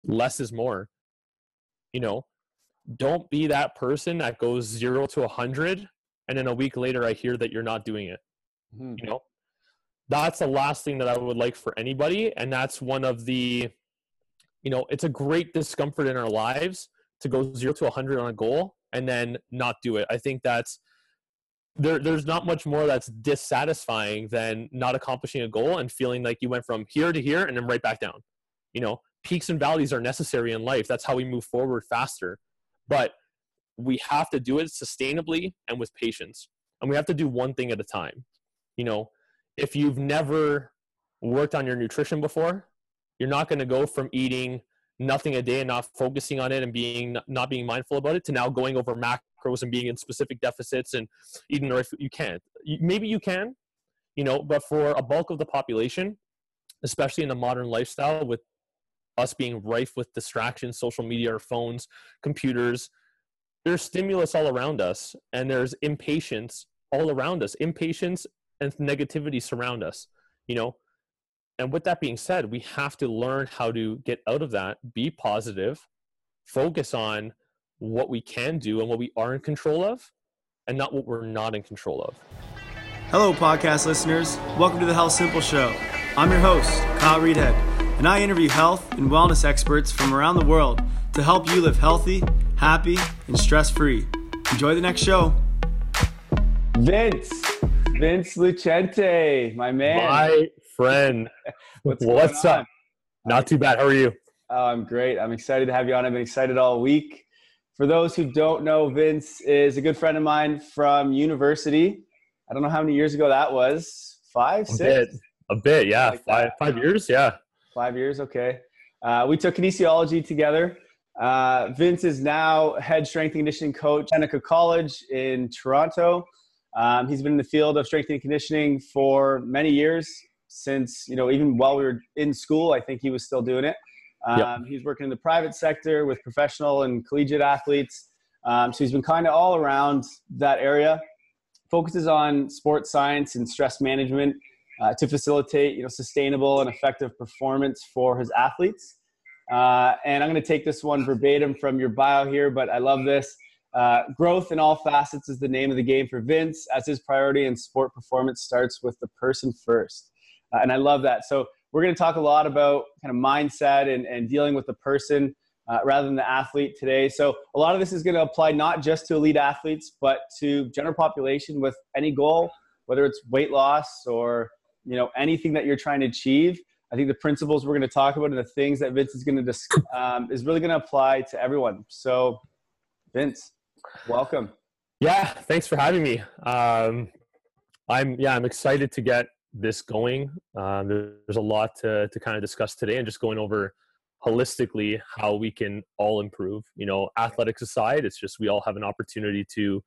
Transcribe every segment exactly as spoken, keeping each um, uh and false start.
less is more. You know, don't be that person that goes zero to a hundred and then a week later I hear that you're not doing it. Mm-hmm. You know, that's the last thing that I would like for anybody. And that's one of the, you know, it's a great discomfort in our lives to go zero to a hundred on a goal and then not do it. I think that's, there. there's not much more that's dissatisfying than not accomplishing a goal and feeling like you went from here to here and then right back down. You know, peaks and valleys are necessary in life. That's how we move forward faster. But we have to do it sustainably and with patience. And we have to do one thing at a time. You know, if you've never worked on your nutrition before, you're not going to go from eating nothing a day and not focusing on it and being not being mindful about it to now going over macros and being in specific deficits and eating the right food. You can't. Maybe you can, you know, but for a bulk of the population, especially in the modern lifestyle with us being rife with distractions, social media, our phones, computers, there's stimulus all around us and there's impatience all around us. Impatience and negativity surround us, you know. And with that being said, we have to learn how to get out of that, be positive, focus on what we can do and what we are in control of, and not what we're not in control of. Hello, podcast listeners. Welcome to the Health Simple Show. I'm your host, Kyle Reedhead, and I interview health and wellness experts from around the world to help you live healthy, happy, and stress-free. Enjoy the next show. Vince, Vince Lucente, my man. My friend. What's, What's up? On? Not too bad. How are you? Oh, I'm great. I'm excited to have you on. I've been excited all week. For those who don't know, Vince is a good friend of mine from university. I don't know how many years ago that was. Five, a six? Bit. A bit, yeah. Like five, five years, yeah. Five years, okay. Uh, we took kinesiology together. Uh, Vince is now head strength and conditioning coach at Seneca College in Toronto. Um, he's been in the field of strength and conditioning for many years, since, you know, even while we were in school, I think he was still doing it. Um, yep. He's working in the private sector with professional and collegiate athletes. Um, so he's been kind of all around that area. Focuses on sports science and stress management uh, to facilitate, you know, sustainable and effective performance for his athletes. Uh, and I'm going to take this one verbatim from your bio here, but I love this. Uh, growth in all facets is the name of the game for Vince, as his priority in sport performance starts with the person first. Uh, and I love that. So we're going to talk a lot about kind of mindset and, and dealing with the person uh, rather than the athlete today. So a lot of this is going to apply not just to elite athletes, but to general population with any goal, whether it's weight loss or, you know, anything that you're trying to achieve. I think the principles we're going to talk about and the things that Vince is going to discuss um, is really going to apply to everyone. So Vince, welcome. Yeah, thanks for having me. Um, I'm yeah, I'm excited to get this going. Um, there's a lot to to kind of discuss today, and just going over holistically how we can all improve. You know, athletics aside, it's just we all have an opportunity to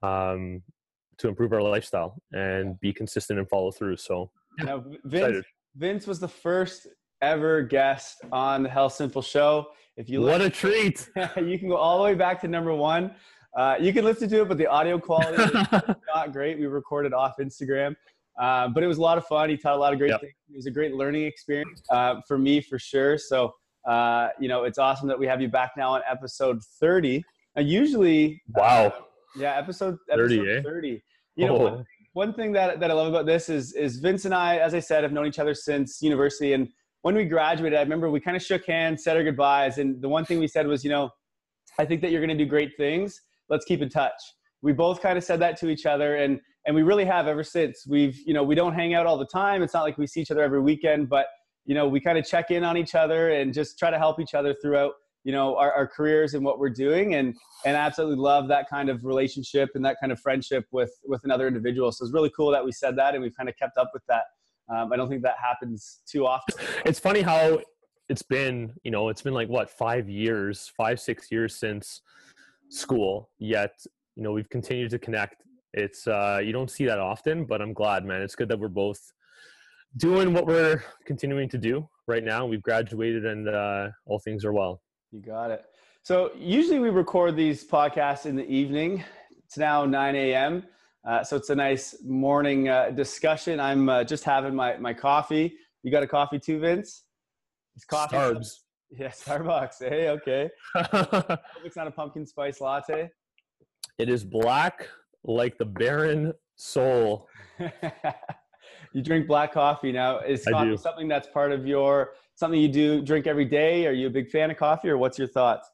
um, to improve our lifestyle and be consistent and follow through. So, yeah, now, Vince, Vince was the first ever guest on the Health Simple Show. If you what a treat! You can go all the way back to number one. Uh, you can listen to it, but the audio quality is not great. We recorded off Instagram. Uh, but it was a lot of fun. He taught a lot of great yep. things. It was a great learning experience uh, for me, for sure. So, uh, you know, it's awesome that we have you back now on episode thirty. Now, usually, wow, uh, yeah, episode episode thirty. Eh? thirty. You know, oh. one, one thing that that I love about this is is Vince and I, as I said, have known each other since university. And when we graduated, I remember we kind of shook hands, said our goodbyes, and the one thing we said was, you know, I think that you're going to do great things. Let's keep in touch. We both kind of said that to each other, and and we really have ever since. We've, you know, we don't hang out all the time. It's not like we see each other every weekend, but, you know, we kind of check in on each other and just try to help each other throughout, you know, our, our careers and what we're doing. And, and I absolutely love that kind of relationship and that kind of friendship with, with another individual. So it's really cool that we said that and we've kind of kept up with that. Um, I don't think that happens too often. It's funny how it's been, you know, it's been like what, five years, five, six years since school, yet, you know, we've continued to connect. It's, uh, you don't see that often, but I'm glad, man. It's good that we're both doing what we're continuing to do right now. We've graduated and uh, all things are well. You got it. So usually we record these podcasts in the evening. It's now nine a.m. Uh, so it's a nice morning uh, discussion. I'm uh, just having my, my coffee. You got a coffee too, Vince? It's coffee. Starbs. Yeah, Starbucks. Hey, okay. Hope it's not a pumpkin spice latte. It is black like the barren soul. You drink black coffee now. Is I coffee do. something that's part of your, something you do drink every day? Are you a big fan of coffee, or what's your thoughts?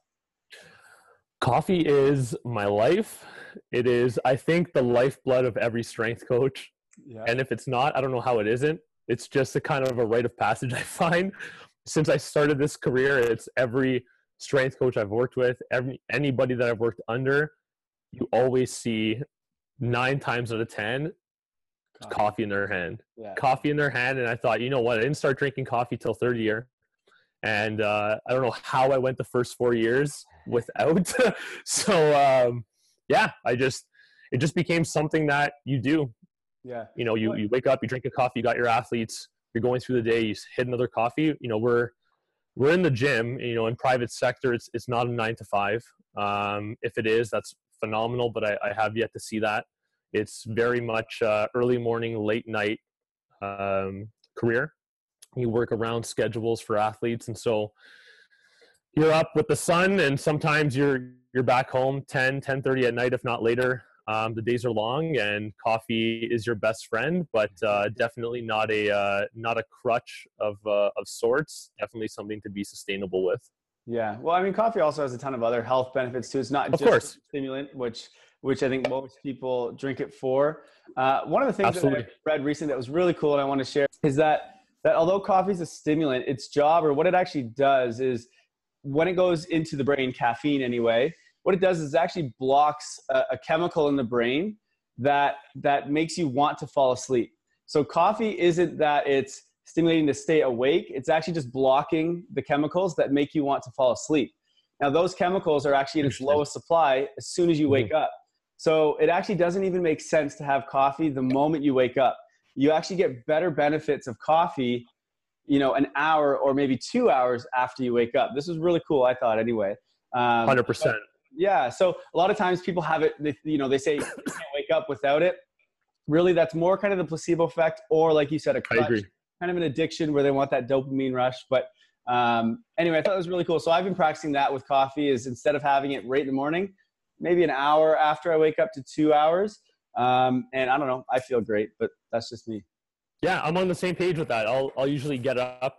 Coffee is my life. It is, I think, the lifeblood of every strength coach. Yeah. And if it's not, I don't know how it isn't. It's just a kind of a rite of passage, I find. Since I started this career, it's every strength coach I've worked with, every anybody that I've worked under, you always see nine times out of ten, coffee, coffee in their hand. Yeah. Coffee in their hand. And I thought, you know what? I didn't start drinking coffee till third year. And uh, I don't know how I went the first four years without. so, um, yeah, I just, it just became something that you do. Yeah. You know, you, you wake up, you drink a coffee, you got your athletes, you're going through the day, you hit another coffee. You know, we're, we're in the gym, you know, in private sector, it's, it's not a nine to five. Um, if it is, that's phenomenal, but I, I have yet to see that. It's very much uh, early morning, late night um, career. You work around schedules for athletes. And so you're up with the sun, and sometimes you're, you're back home ten, ten thirty at night, if not later. Um, the days are long, and coffee is your best friend, but uh, definitely not a uh, not a crutch of uh, of sorts. Definitely something to be sustainable with. Yeah, well, I mean, coffee also has a ton of other health benefits too. It's not of just course. a stimulant, which which I think most people drink it for. Uh, one of the things Absolutely. that I read recently that was really cool, and I want to share, is that that although coffee is a stimulant, its job, or what it actually does, is when it goes into the brain, caffeine anyway, what it does is it actually blocks a, a chemical in the brain that that makes you want to fall asleep. So coffee isn't that it's stimulating to stay awake. It's actually just blocking the chemicals that make you want to fall asleep. Now, those chemicals are actually in its lowest supply as soon as you wake up. So it actually doesn't even make sense to have coffee the moment you wake up. You actually get better benefits of coffee, you know, an hour or maybe two hours after you wake up. This was really cool, I thought, anyway. Um, one hundred percent. Yeah. So a lot of times people have it, they, you know, they say you can't wake up without it. Really, that's more kind of the placebo effect, or like you said, a crutch, I agree. Kind of an addiction where they want that dopamine rush. But um, anyway, I thought it was really cool. So I've been practicing that with coffee, is instead of having it right in the morning, maybe an hour after I wake up to two hours. Um, and I don't know, I feel great, but that's just me. Yeah, I'm on the same page with that. I'll I'll usually get up.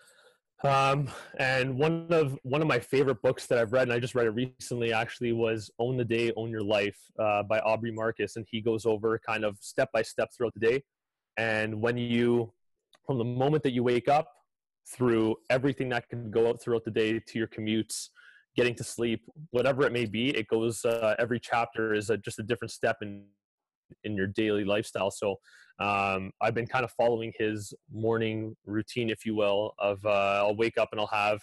Um, and one of one of my favorite books that I've read, and I just read it recently actually, was Own the Day, Own Your Life uh, by Aubrey Marcus. And he goes over kind of step by step throughout the day. And when you, from the moment that you wake up through everything that can go out throughout the day, to your commutes, getting to sleep, whatever it may be, it goes, uh, every chapter is a, just a different step in, in your daily lifestyle. So um, I've been kind of following his morning routine, if you will, of uh, I'll wake up and I'll have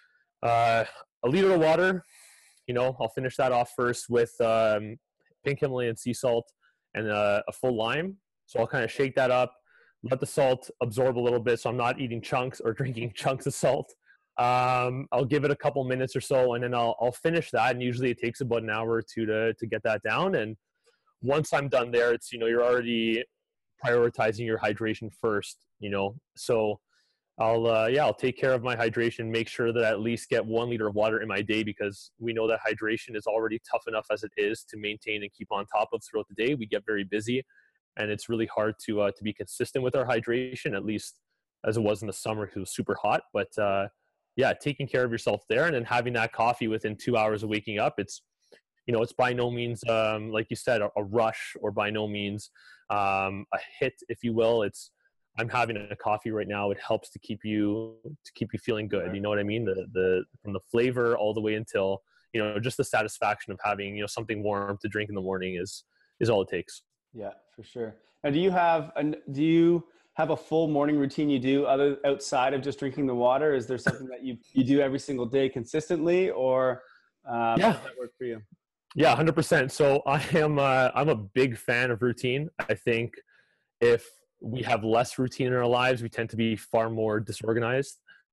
uh, a liter of water. You know, I'll finish that off first with um, pink Himalayan sea salt and uh, a full lime. So I'll kind of shake that up, let the salt absorb a little bit so I'm not eating chunks or drinking chunks of salt. Um, I'll give it a couple minutes or so, and then I'll, I'll finish that. And usually it takes about an hour or two to, to get that down. And once I'm done there, it's, you know, you're already prioritizing your hydration first, you know. So I'll, uh, yeah, I'll take care of my hydration, make sure that I at least get one liter of water in my day, because we know that hydration is already tough enough as it is to maintain and keep on top of throughout the day. We get very busy, and it's really hard to, uh, to be consistent with our hydration, at least as it was in the summer because it was super hot. But, uh, yeah, taking care of yourself there, and then having that coffee within two hours of waking up, it's, you know, it's by no means, um, like you said, a, a rush, or by no means um, a hit, if you will. It's, I'm having a coffee right now. It helps to keep you, to keep you feeling good. You know what I mean? The, the, from the flavor all the way until, you know, just the satisfaction of having, you know, something warm to drink in the morning is, is all it takes. Yeah, for sure. Now, do you have, an, do you have a full morning routine you do other outside of just drinking the water? Is there something that you, you do every single day consistently, or um, yeah. how does that work for you? Yeah, one hundred percent. So I am, uh, I'm a big fan of routine. I think if we have less routine in our lives, we tend to be far more disorganized.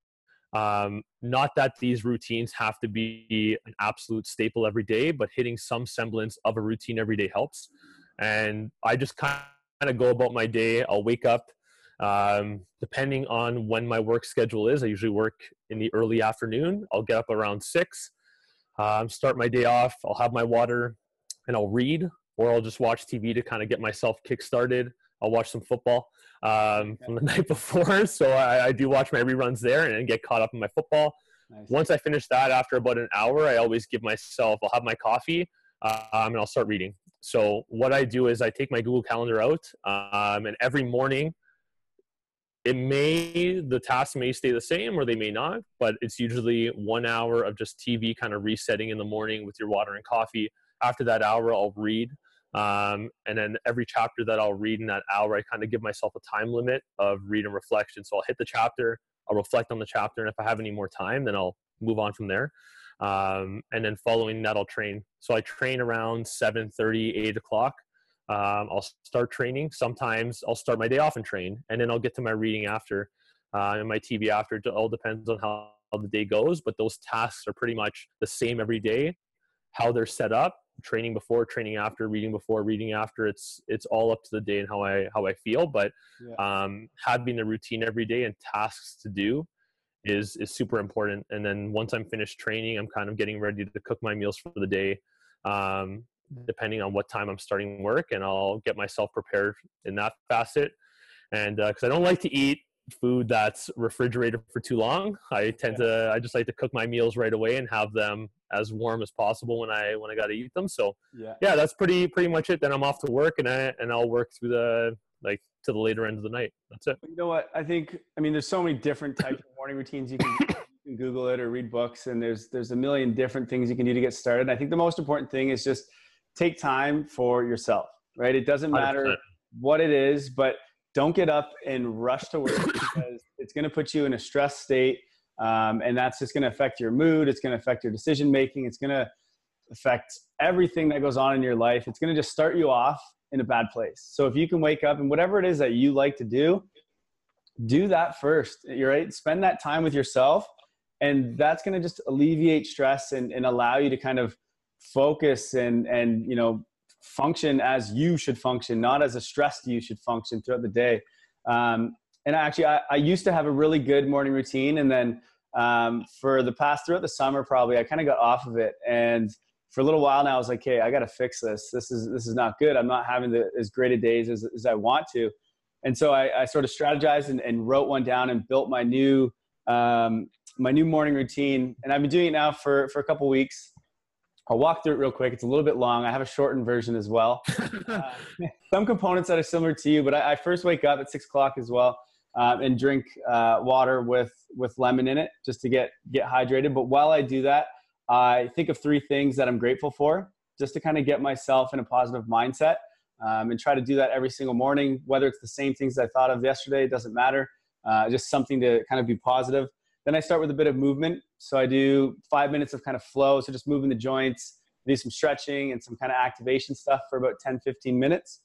Um, not that these routines have to be an absolute staple every day, but hitting some semblance of a routine every day helps. And I just kind of go about my day. I'll wake up. Um, depending on when my work schedule is, I usually work in the early afternoon. I'll get up around six, um, start my day off. I'll have my water and I'll read, or I'll just watch T V to kind of get myself kick-started. I'll watch some football um, from the night before. So I, I do watch my reruns there and get caught up in my football. Nice. Once I finish that, after about an hour, I always give myself, I'll have my coffee um, and I'll start reading. So what I do is I take my Google Calendar out um, and every morning, it may, the tasks may stay the same or they may not, but it's usually one hour of just T V kind of resetting in the morning with your water and coffee. After that hour, I'll read. Um, and then every chapter that I'll read in that hour, I kind of give myself a time limit of read and reflection. So I'll hit the chapter, I'll reflect on the chapter, and if I have any more time, then I'll move on from there. Um, and then following that, I'll train. So I train around seven thirty, eight o'clock. Um, I'll start training. Sometimes I'll start my day off and train, and then I'll get to my reading after uh, and my T V after. It all depends on how, how the day goes, but those tasks are pretty much the same every day. How they're set up, training before, training after, reading before, reading after. It's it's all up to the day and how I how I feel. But yeah. um, having a routine every day and tasks to do is is super important. And then once I'm finished training, I'm kind of getting ready to cook my meals for the day. Um, depending on what time I'm starting work, and I'll get myself prepared in that facet. And uh, cause I don't like to eat food that's refrigerated for too long. I tend yeah. to, I just like to cook my meals right away and have them as warm as possible when I, when I got to eat them. So yeah. yeah, that's pretty, pretty much it. Then I'm off to work and I, and I'll work through the, like to the later end of the night. That's it. You know what? I think, I mean, there's so many different types of morning routines. You can, you can Google it or read books, and there's, there's a million different things you can do to get started. And I think the most important thing is just take time for yourself, right? It doesn't matter one hundred percent what it is, but don't get up and rush to work because it's going to put you in a stress state. Um, and that's just going to affect your mood. It's going to affect your decision-making. It's going to affect everything that goes on in your life. It's going to just start you off in a bad place. So if you can wake up and whatever it is that you like to do, do that first. You're right. Spend that time with yourself. And that's going to just alleviate stress and, and allow you to kind of focus and, and, you know, function as you should function, not as a stressed you should function throughout the day. Um, and actually, I, I used to have a really good morning routine. And then um, for the past, throughout the summer, probably, I kind of got off of it. And for a little while now, I was like, hey, I got to fix this. This is, this is not good. I'm not having the, as great a days as, as I want to. And so I, I sort of strategized and, and wrote one down and built my new, um, my new morning routine. And I've been doing it now for, for a couple weeks. I'll walk through it real quick. It's a little bit long. I have a shortened version as well. uh, some components that are similar to you, but I, I first wake up at six o'clock as well um, and drink uh, water with, with lemon in it just to get, get hydrated. But while I do that, I think of three things that I'm grateful for just to kind of get myself in a positive mindset um, and try to do that every single morning, whether it's the same things I thought of yesterday, it doesn't matter. Uh, just something to kind of be positive. Then I start with a bit of movement. So I do five minutes of kind of flow. So just moving the joints, do some stretching and some kind of activation stuff for about ten, fifteen minutes.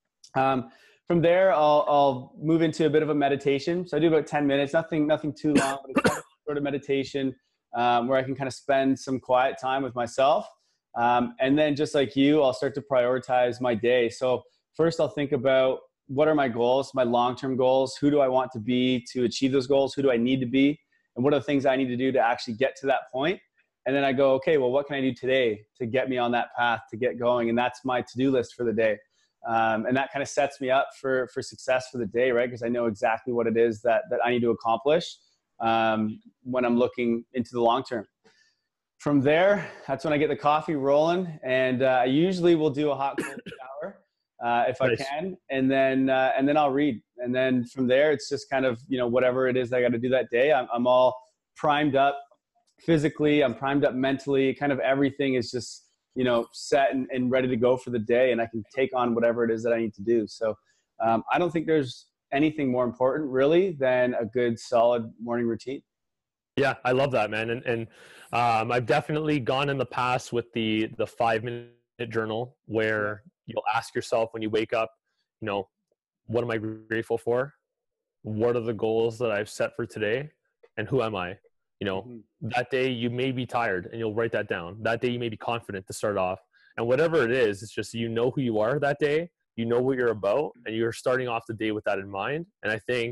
Um, from there, I'll, I'll move into a bit of a meditation. So I do about ten minutes, nothing, nothing too long, but it's kind of sort of meditation um, where I can kind of spend some quiet time with myself. Um, and then just like you, I'll start to prioritize my day. So first I'll think about what are my goals, my long-term goals? Who do I want to be to achieve those goals? Who do I need to be? And what are the things I need to do to actually get to that point? And then I go, okay, well, what can I do today to get me on that path to get going? And that's my to-do list for the day. Um, and that kind of sets me up for, for success for the day, right? Because I know exactly what it is that, that I need to accomplish um, when I'm looking into the long term. From there, that's when I get the coffee rolling. And uh, I usually will do a hot cold shower uh, if nice. I can. And then, uh, and then I'll read. And then from there, it's just kind of, you know, whatever it is I got to do that day. I'm, I'm all primed up physically. I'm primed up mentally. Kind of everything is just, you know, set and, and ready to go for the day. And I can take on whatever it is that I need to do. So um, I don't think there's anything more important really than a good, solid morning routine. Yeah, I love that, man. And, and um, I've definitely gone in the past with the, the five minute journal where you'll ask yourself when you wake up, you know, what am I grateful for? What are the goals that I've set for today? And who am I? You know, mm-hmm. that day you may be tired and you'll write that down. That day you may be confident to start off. And whatever it is, it's just, you know who you are that day. you know what you're about, and you're starting off the day with that in mind. And I think,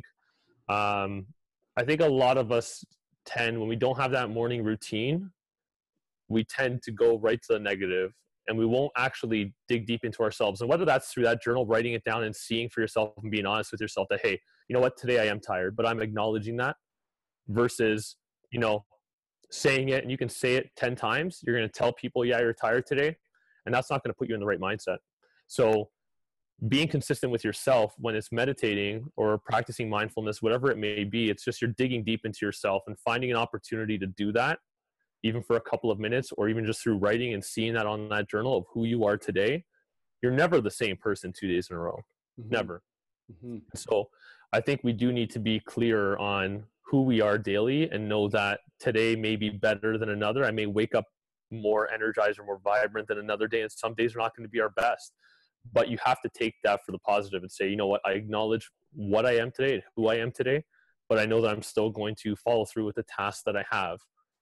um, I think a lot of us tend, when we don't have that morning routine, we tend to go right to the negative, and we won't actually dig deep into ourselves. And whether that's through that journal, writing it down and seeing for yourself and being honest with yourself that, hey, you know what, today I am tired, but I'm acknowledging that, versus, you know, saying it, and you can say it ten times. You're going to tell people, yeah, you're tired today. And that's not going to put you in the right mindset. So being consistent with yourself when it's meditating or practicing mindfulness, whatever it may be, it's just you're digging deep into yourself and finding an opportunity to do that, even for a couple of minutes, or even just through writing and seeing that on that journal of who you are today. You're never the same person two days in a row. Mm-hmm. Never. Mm-hmm. So I think we do need to be clear on who we are daily and know that today may be better than another. I may wake up more energized or more vibrant than another day, and some days are not going to be our best. But you have to take that for the positive and say, you know what, I acknowledge what I am today, who I am today, but I know that I'm still going to follow through with the tasks that I have.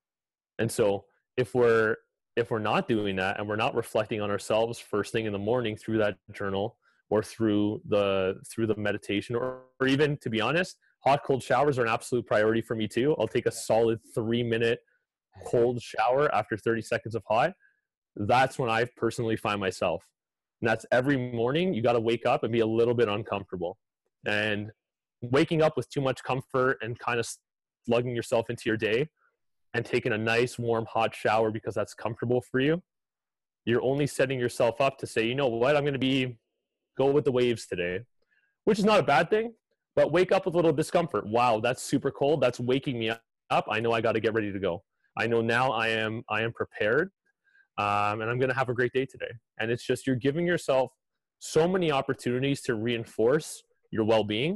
And so if we're if we're not doing that, and we're not reflecting on ourselves first thing in the morning through that journal, or through the through the meditation, or, or even, to be honest, hot cold showers are an absolute priority for me too. I'll take a solid three minute cold shower after thirty seconds of hot. That's when I personally find myself. And that's every morning. You got to wake up and be a little bit uncomfortable. And waking up with too much comfort and kind of slugging yourself into your day and taking a nice warm hot shower because that's comfortable for you, you're only setting yourself up to say, you know what, I'm going to be go with the waves today, which is not a bad thing. But wake up with a little discomfort. Wow, that's super cold. That's waking me up. I know I got to get ready to go. I know now I am I am prepared, um, and I'm going to have a great day today. And it's just, you're giving yourself so many opportunities to reinforce your well-being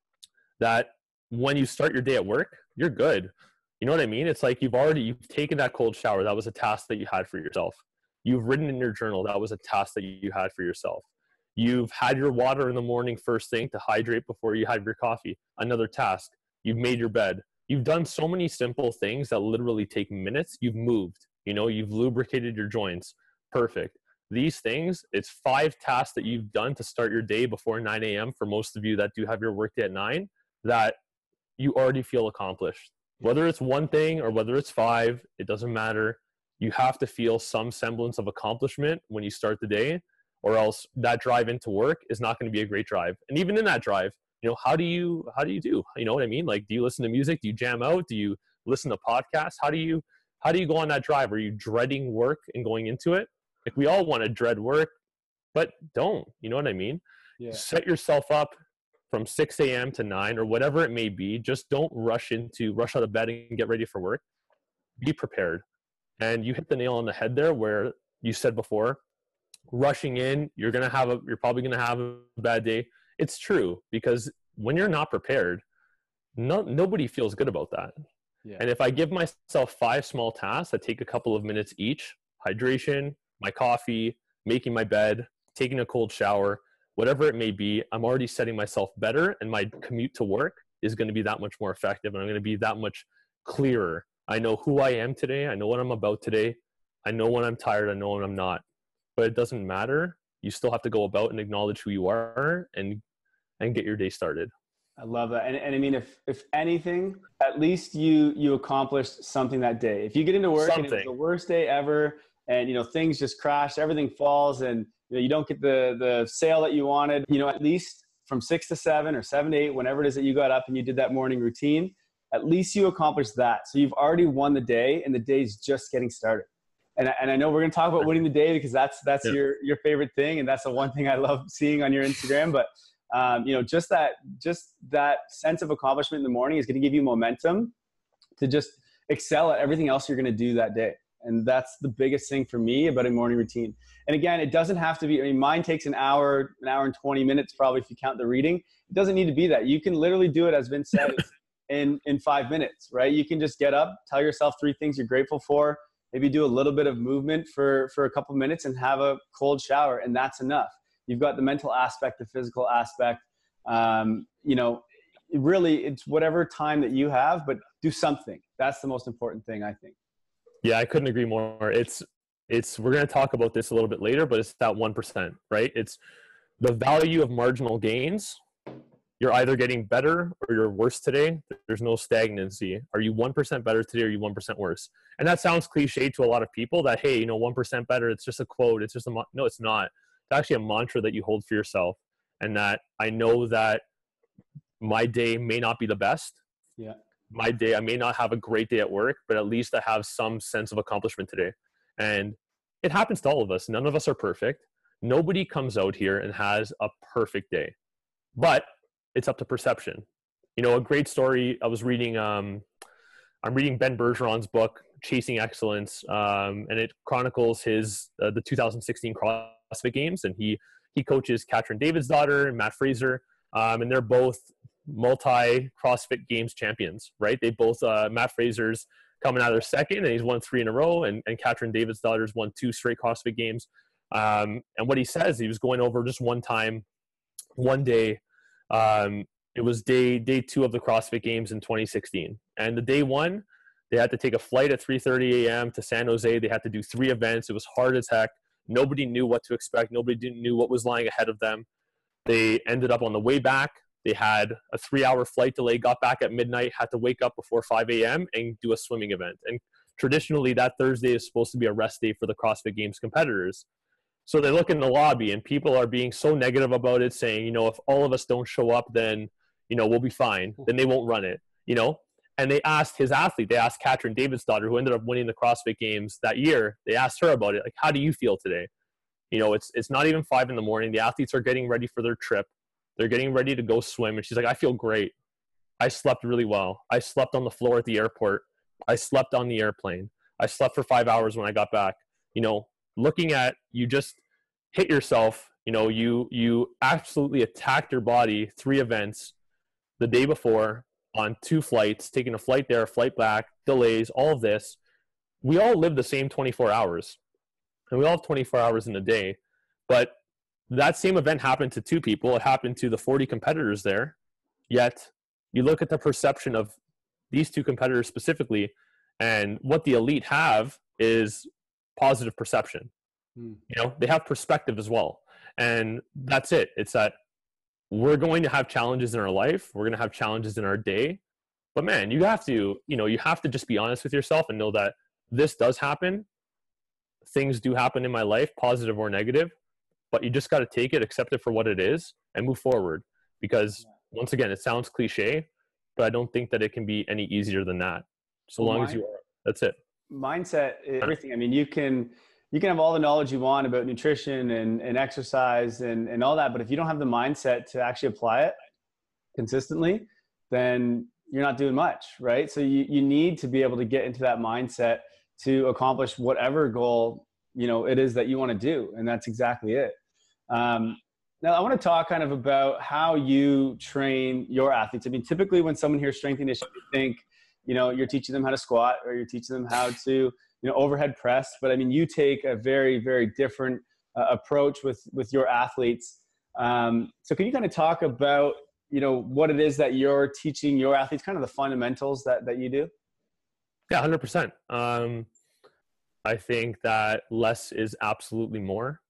that when you start your day at work, you're good. You know what I mean? It's like you've already, you've taken that cold shower. That was a task that you had for yourself. You've written in your journal. That was a task that you had for yourself. You've had your water in the morning first thing to hydrate before you had your coffee. Another task. You've made your bed. You've done so many simple things that literally take minutes. You've moved, you know, you've lubricated your joints. Perfect. These things, it's five tasks that you've done to start your day before nine a.m. for most of you that do have your workday at nine, that you already feel accomplished. Whether it's one thing or whether it's five, it doesn't matter. You have to feel some semblance of accomplishment when you start the day, or else that drive into work is not going to be a great drive. And even in that drive, you know, how do you, how do you do? You know what I mean? Like, do you listen to music? Do you jam out? Do you listen to podcasts? How do you, how do you go on that drive? Are you dreading work and going into it? Like, we all want to dread work, but don't, you know what I mean? Yeah. Set yourself up from six a.m. to nine or whatever it may be. Just don't rush into, rush out of bed and get ready for work. Be prepared. And you hit the nail on the head there where you said before, rushing in, you're going to have a, you're probably going to have a bad day. It's true, because when you're not prepared, no, nobody feels good about that. Yeah. And if I give myself five small tasks that take a couple of minutes each, hydration, my coffee, making my bed, taking a cold shower, whatever it may be, I'm already setting myself better, and my commute to work is going to be that much more effective, and I'm going to be that much clearer. I know who I am today. I know what I'm about today. I know when I'm tired. I know when I'm not. But it doesn't matter. You still have to go about and acknowledge who you are and and get your day started. I love that. And, and I mean, if if anything, at least you you accomplished something that day. If you get into work something. and it's the worst day ever, and you know things just crash, everything falls, and you know you don't get the the sale that you wanted, you know, at least from six to seven or seven to eight, whenever it is that you got up and you did that morning routine, at least you accomplished that. So you've already won the day, and the day's just getting started. And I, and I know we're going to talk about winning the day, because that's that's yeah. your your favorite thing, and that's the one thing I love seeing on your Instagram. But um, you know, just that just that sense of accomplishment in the morning is going to give you momentum to just excel at everything else you're going to do that day. And that's the biggest thing for me about a morning routine. And again, it doesn't have to be. I mean, mine takes an hour, an hour and twenty minutes probably if you count the reading. It doesn't need to be that. You can literally do it, as Vince said, in in five minutes, right? You can just get up, tell yourself three things you're grateful for. Maybe do a little bit of movement for, for a couple minutes and have a cold shower, and that's enough. You've got the mental aspect, the physical aspect. Um, you know, really, it's whatever time that you have, but do something. That's the most important thing, I think. Yeah, I couldn't agree more. It's, it's, we're going to talk about this a little bit later, but it's that one percent, right? It's the value of marginal gains, you're either getting better or you're worse today. There's no stagnancy. Are you one percent better today or are you one percent worse? And that sounds cliche to a lot of people that, hey, you know, one percent better, it's just a quote. It's just a, no, it's not. It's actually a mantra that you hold for yourself. And that I know that my day may not be the best. Yeah. My day, I may not have a great day at work, but at least I have some sense of accomplishment today. And it happens to all of us. None of us are perfect. Nobody comes out here and has a perfect day. But it's up to perception. You know, a great story, I was reading, um, I'm reading Ben Bergeron's book, Chasing Excellence, um, and it chronicles his, uh, the two thousand sixteen CrossFit Games, and he, he coaches Katrin Davidsdottir and Matt Fraser, um, and they're both multi CrossFit Games champions, right? They both, uh, Matt Fraser's coming out of their second, and he's won three in a row, and, and Katrin Davidsdottir's won two straight CrossFit Games. Um, and what he says, he was going over just one time, one day, Um, it was day day two of the CrossFit Games in twenty sixteen. And the day one, they had to take a flight at three thirty a.m. to San Jose. They had to do three events. It was hard as heck. Nobody knew what to expect. Nobody didn't knew what was lying ahead of them. They ended up on the way back. They had a three-hour flight delay, got back at midnight, had to wake up before five a.m. and do a swimming event. And traditionally, that Thursday is supposed to be a rest day for the CrossFit Games competitors. So they look in the lobby and people are being so negative about it, saying, you know, if all of us don't show up, then, you know, we'll be fine. Then they won't run it, you know? And they asked his athlete, they asked Katrin Davidsdottir, who ended up winning the CrossFit Games that year. They asked her about it. Like, how do you feel today? You know, it's, it's not even five in the morning. The athletes are getting ready for their trip. They're getting ready to go swim. And she's like, I feel great. I slept really well. I slept on the floor at the airport. I slept on the airplane. I slept for five hours when I got back. You know, looking at, you just hit yourself, you know, you you absolutely attacked your body three events the day before on two flights, taking a flight there, a flight back, delays, all of this. We all live the same twenty-four hours, and we all have twenty-four hours in a day. But that same event happened to two people. It happened to the forty competitors there. Yet you look at the perception of these two competitors specifically, and what the elite have is positive perception. Hmm. You know, they have perspective as well. And that's it. It's that we're going to have challenges in our life. We're going to have challenges in our day. But man, you have to, you know, you have to just be honest with yourself and know that this does happen. Things do happen in my life, positive or negative, but you just got to take it, accept it for what it is, and move forward. Because once again, it sounds cliche, but I don't think that it can be any easier than that. So long as you are, that's it. Mindset, everything. I mean, you can, you can have all the knowledge you want about nutrition and, and exercise and, and all that, but if you don't have the mindset to actually apply it consistently, then you're not doing much, right? So you, you need to be able to get into that mindset to accomplish whatever goal, you know, it is that you want to do. And that's exactly it. Um, now I want to talk kind of about how you train your athletes. I mean, typically when someone hears strength and conditioning, you think, you know, you're teaching them how to squat or you're teaching them how to, you know, overhead press. But I mean, you take a very, very different uh, approach with, with your athletes. Um, so can you kind of talk about, you know, what it is that you're teaching your athletes, kind of the fundamentals that, that you do? Yeah, one hundred percent. Um, I think that less is absolutely more.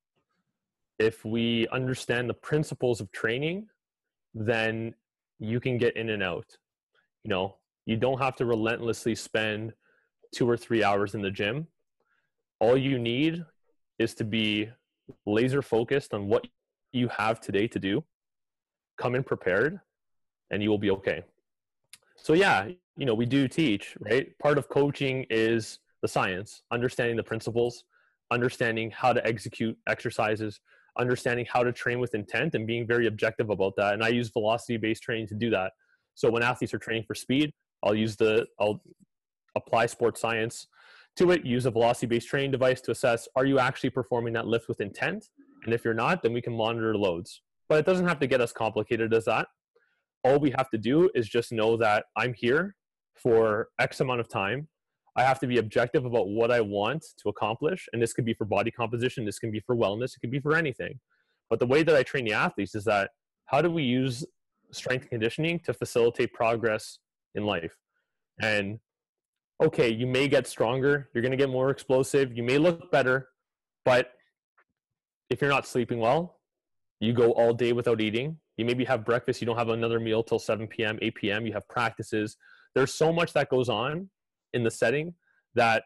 If we understand the principles of training, then you can get in and out. You know, you don't have to relentlessly spend two or three hours in the gym. All you need is to be laser focused on what you have today to do. Come in prepared, and you will be okay. So yeah, you know, we do teach, right? Part of coaching is the science, understanding the principles, understanding how to execute exercises, understanding how to train with intent, and being very objective about that. And I use velocity-based training to do that. So when athletes are training for speed, I'll use the, I'll apply sports science to it, use a velocity-based training device to assess, are you actually performing that lift with intent? And if you're not, then we can monitor loads. But it doesn't have to get as complicated as that. All we have to do is just know that I'm here for X amount of time. I have to be objective about what I want to accomplish. And this could be for body composition. This can be for wellness. It could be for anything. But the way that I train the athletes is that, how do we use strength and conditioning to facilitate progress in life? And okay, you may get stronger. You're going to get more explosive. You may look better. But if you're not sleeping well, you go all day without eating. You maybe have breakfast. You don't have another meal till seven p.m., eight p.m. You have practices. There's so much that goes on in the setting that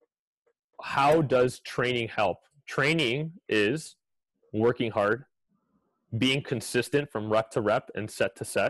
how does training help? Training is working hard, being consistent from rep to rep and set to set,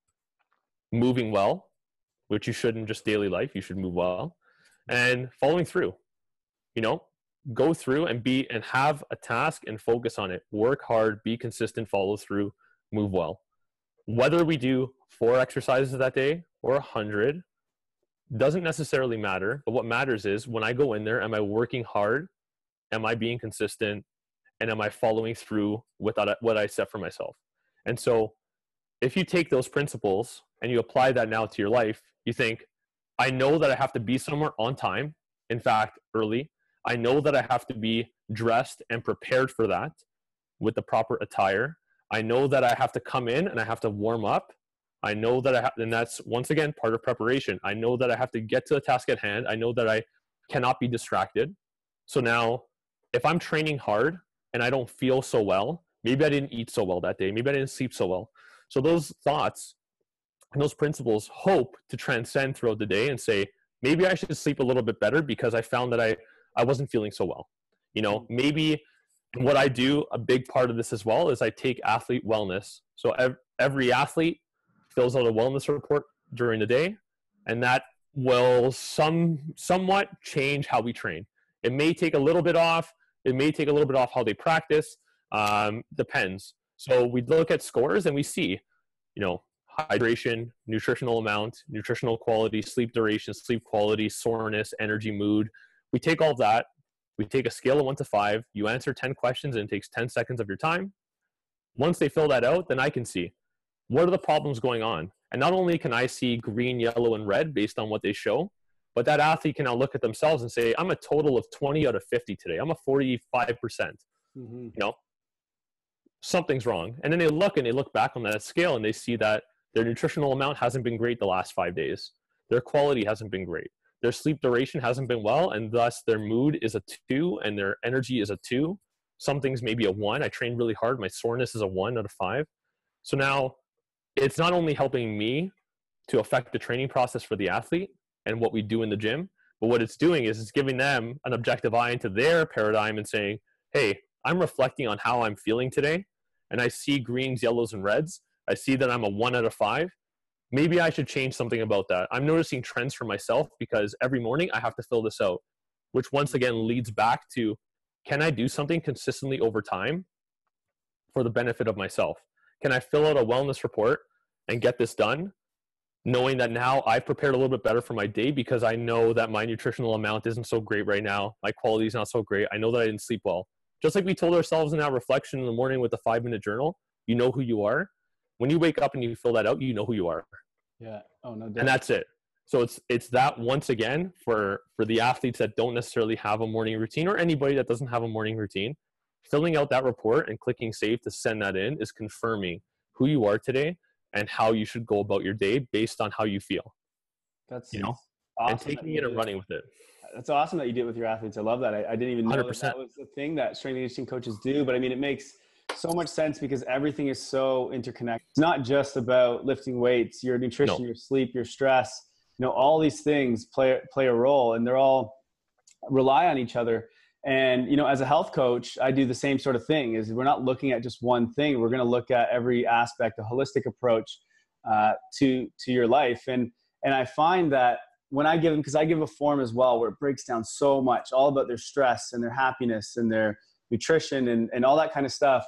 moving well, which you should in just daily life. You should move well, and following through. You know, go through and be and have a task and focus on it. Work hard, be consistent, follow through, move well. Whether we do four exercises that day or a hundred doesn't necessarily matter. But what matters is when I go in there, am I working hard? Am I being consistent? And am I following through with what I set for myself? And so if you take those principles and you apply that now to your life, you think, I know that I have to be somewhere on time. In fact, early. I know that I have to be dressed and prepared for that with the proper attire. I know that I have to come in and I have to warm up. I know that I have, and that's once again part of preparation. I know that I have to get to the task at hand. I know that I cannot be distracted. So now, if I'm training hard and I don't feel so well, maybe I didn't eat so well that day, maybe I didn't sleep so well. So those thoughts and those principles hope to transcend throughout the day and say, maybe I should sleep a little bit better because I found that I, I wasn't feeling so well. You know, maybe what I do, a big part of this as well, is I take athlete wellness. So ev- every athlete fills out a wellness report during the day, and that will some somewhat change how we train. It may take a little bit off. It may take a little bit off how they practice. Um, depends. So we look at scores and we see, you know, hydration, nutritional amount, nutritional quality, sleep duration, sleep quality, soreness, energy, mood. We take all of that. We take a scale of one to five. You answer ten questions and it takes ten seconds of your time. Once they fill that out, then I can see what are the problems going on. And not only can I see green, yellow, and red based on what they show, but that athlete can now look at themselves and say, I'm a total of twenty out of fifty today. I'm a forty-five percent. Mm-hmm. You know, something's wrong. And then they look and they look back on that scale and they see that their nutritional amount hasn't been great the last five days. Their quality hasn't been great. Their sleep duration hasn't been well, and thus their mood is a two and their energy is a two. Some things maybe a one. I trained really hard. My soreness is a one out of five. So now it's not only helping me to affect the training process for the athlete and what we do in the gym, but what it's doing is it's giving them an objective eye into their paradigm and saying, hey, I'm reflecting on how I'm feeling today, and I see greens, yellows, and reds. I see that I'm a one out of five. Maybe I should change something about that. I'm noticing trends for myself because every morning I have to fill this out, which once again leads back to, can I do something consistently over time for the benefit of myself? Can I fill out a wellness report and get this done, knowing that now I've prepared a little bit better for my day because I know that my nutritional amount isn't so great right now. My quality is not so great. I know that I didn't sleep well. Just like we told ourselves in that reflection in the morning with the five-minute journal, you know who you are. When you wake up and you fill that out, you know who you are. Yeah. Oh, no doubt. And that's it. So it's it's that once again for, for the athletes that don't necessarily have a morning routine, or anybody that doesn't have a morning routine, filling out that report and clicking save to send that in is confirming who you are today and how you should go about your day based on how you feel. That's, you know, awesome, and taking it and running with it. That's awesome that you did it with your athletes. I love that. I, I didn't even know that, that was the thing that strength and conditioning coaches do, but I mean, it makes so much sense because everything is so interconnected. It's not just about lifting weights, your nutrition, no. your sleep, your stress, you know, all these things play, play a role, and they're all rely on each other. And, you know, as a health coach, I do the same sort of thing. Is we're not looking at just one thing. We're going to look at every aspect, a holistic approach uh, to, to your life. And, and I find that when I give them, because I give a form as well, where it breaks down so much, all about their stress and their happiness and their nutrition and, and all that kind of stuff.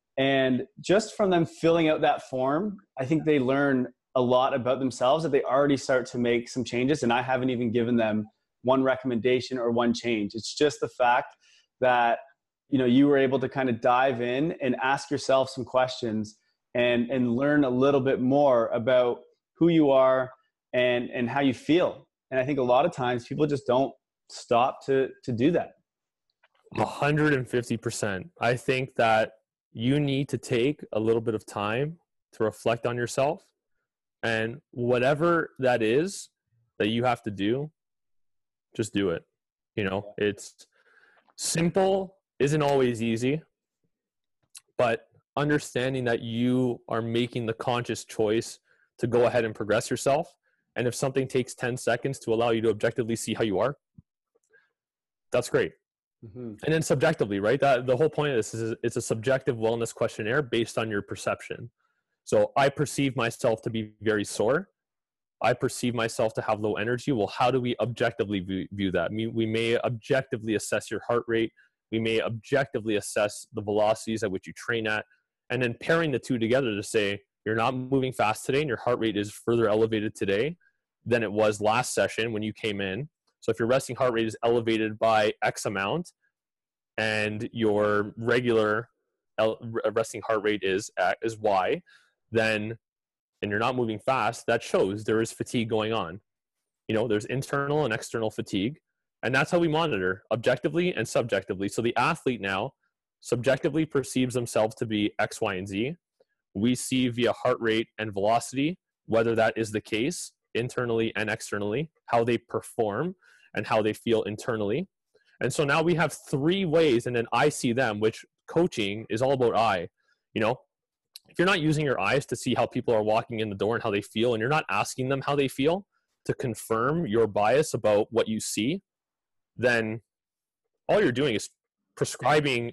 And just from them filling out that form, I think they learn a lot about themselves that they already start to make some changes. And I haven't even given them one recommendation or one change. It's just the fact that, you know, you were able to kind of dive in and ask yourself some questions and, and learn a little bit more about who you are and, and how you feel. And I think a lot of times people just don't stop to, to do that. one hundred fifty percent. I think that you need to take a little bit of time to reflect on yourself, and whatever that is that you have to do, just do it. You know, it's simple, isn't always easy, but understanding that you are making the conscious choice to go ahead and progress yourself. And if something takes ten seconds to allow you to objectively see how you are, that's great. Mm-hmm. And then subjectively, right? That the whole point of this is it's a subjective wellness questionnaire based on your perception. So I perceive myself to be very sore. I perceive myself to have low energy. Well, how do we objectively view, view that? I mean, we may objectively assess your heart rate. We may objectively assess the velocities at which you train at. And then pairing the two together to say, you're not moving fast today and your heart rate is further elevated today than it was last session when you came in. So if your resting heart rate is elevated by X amount and your regular resting heart rate is, is Y, then, and you're not moving fast, that shows there is fatigue going on. You know, there's internal and external fatigue. And that's how we monitor objectively and subjectively. So the athlete now subjectively perceives themselves to be X, Y, and Z. We see via heart rate and velocity, whether that is the case internally and externally, how they perform and how they feel internally. And so now we have three ways, and then I see them, which coaching is all about I. You know, if you're not using your eyes to see how people are walking in the door and how they feel, and you're not asking them how they feel to confirm your bias about what you see, then all you're doing is prescribing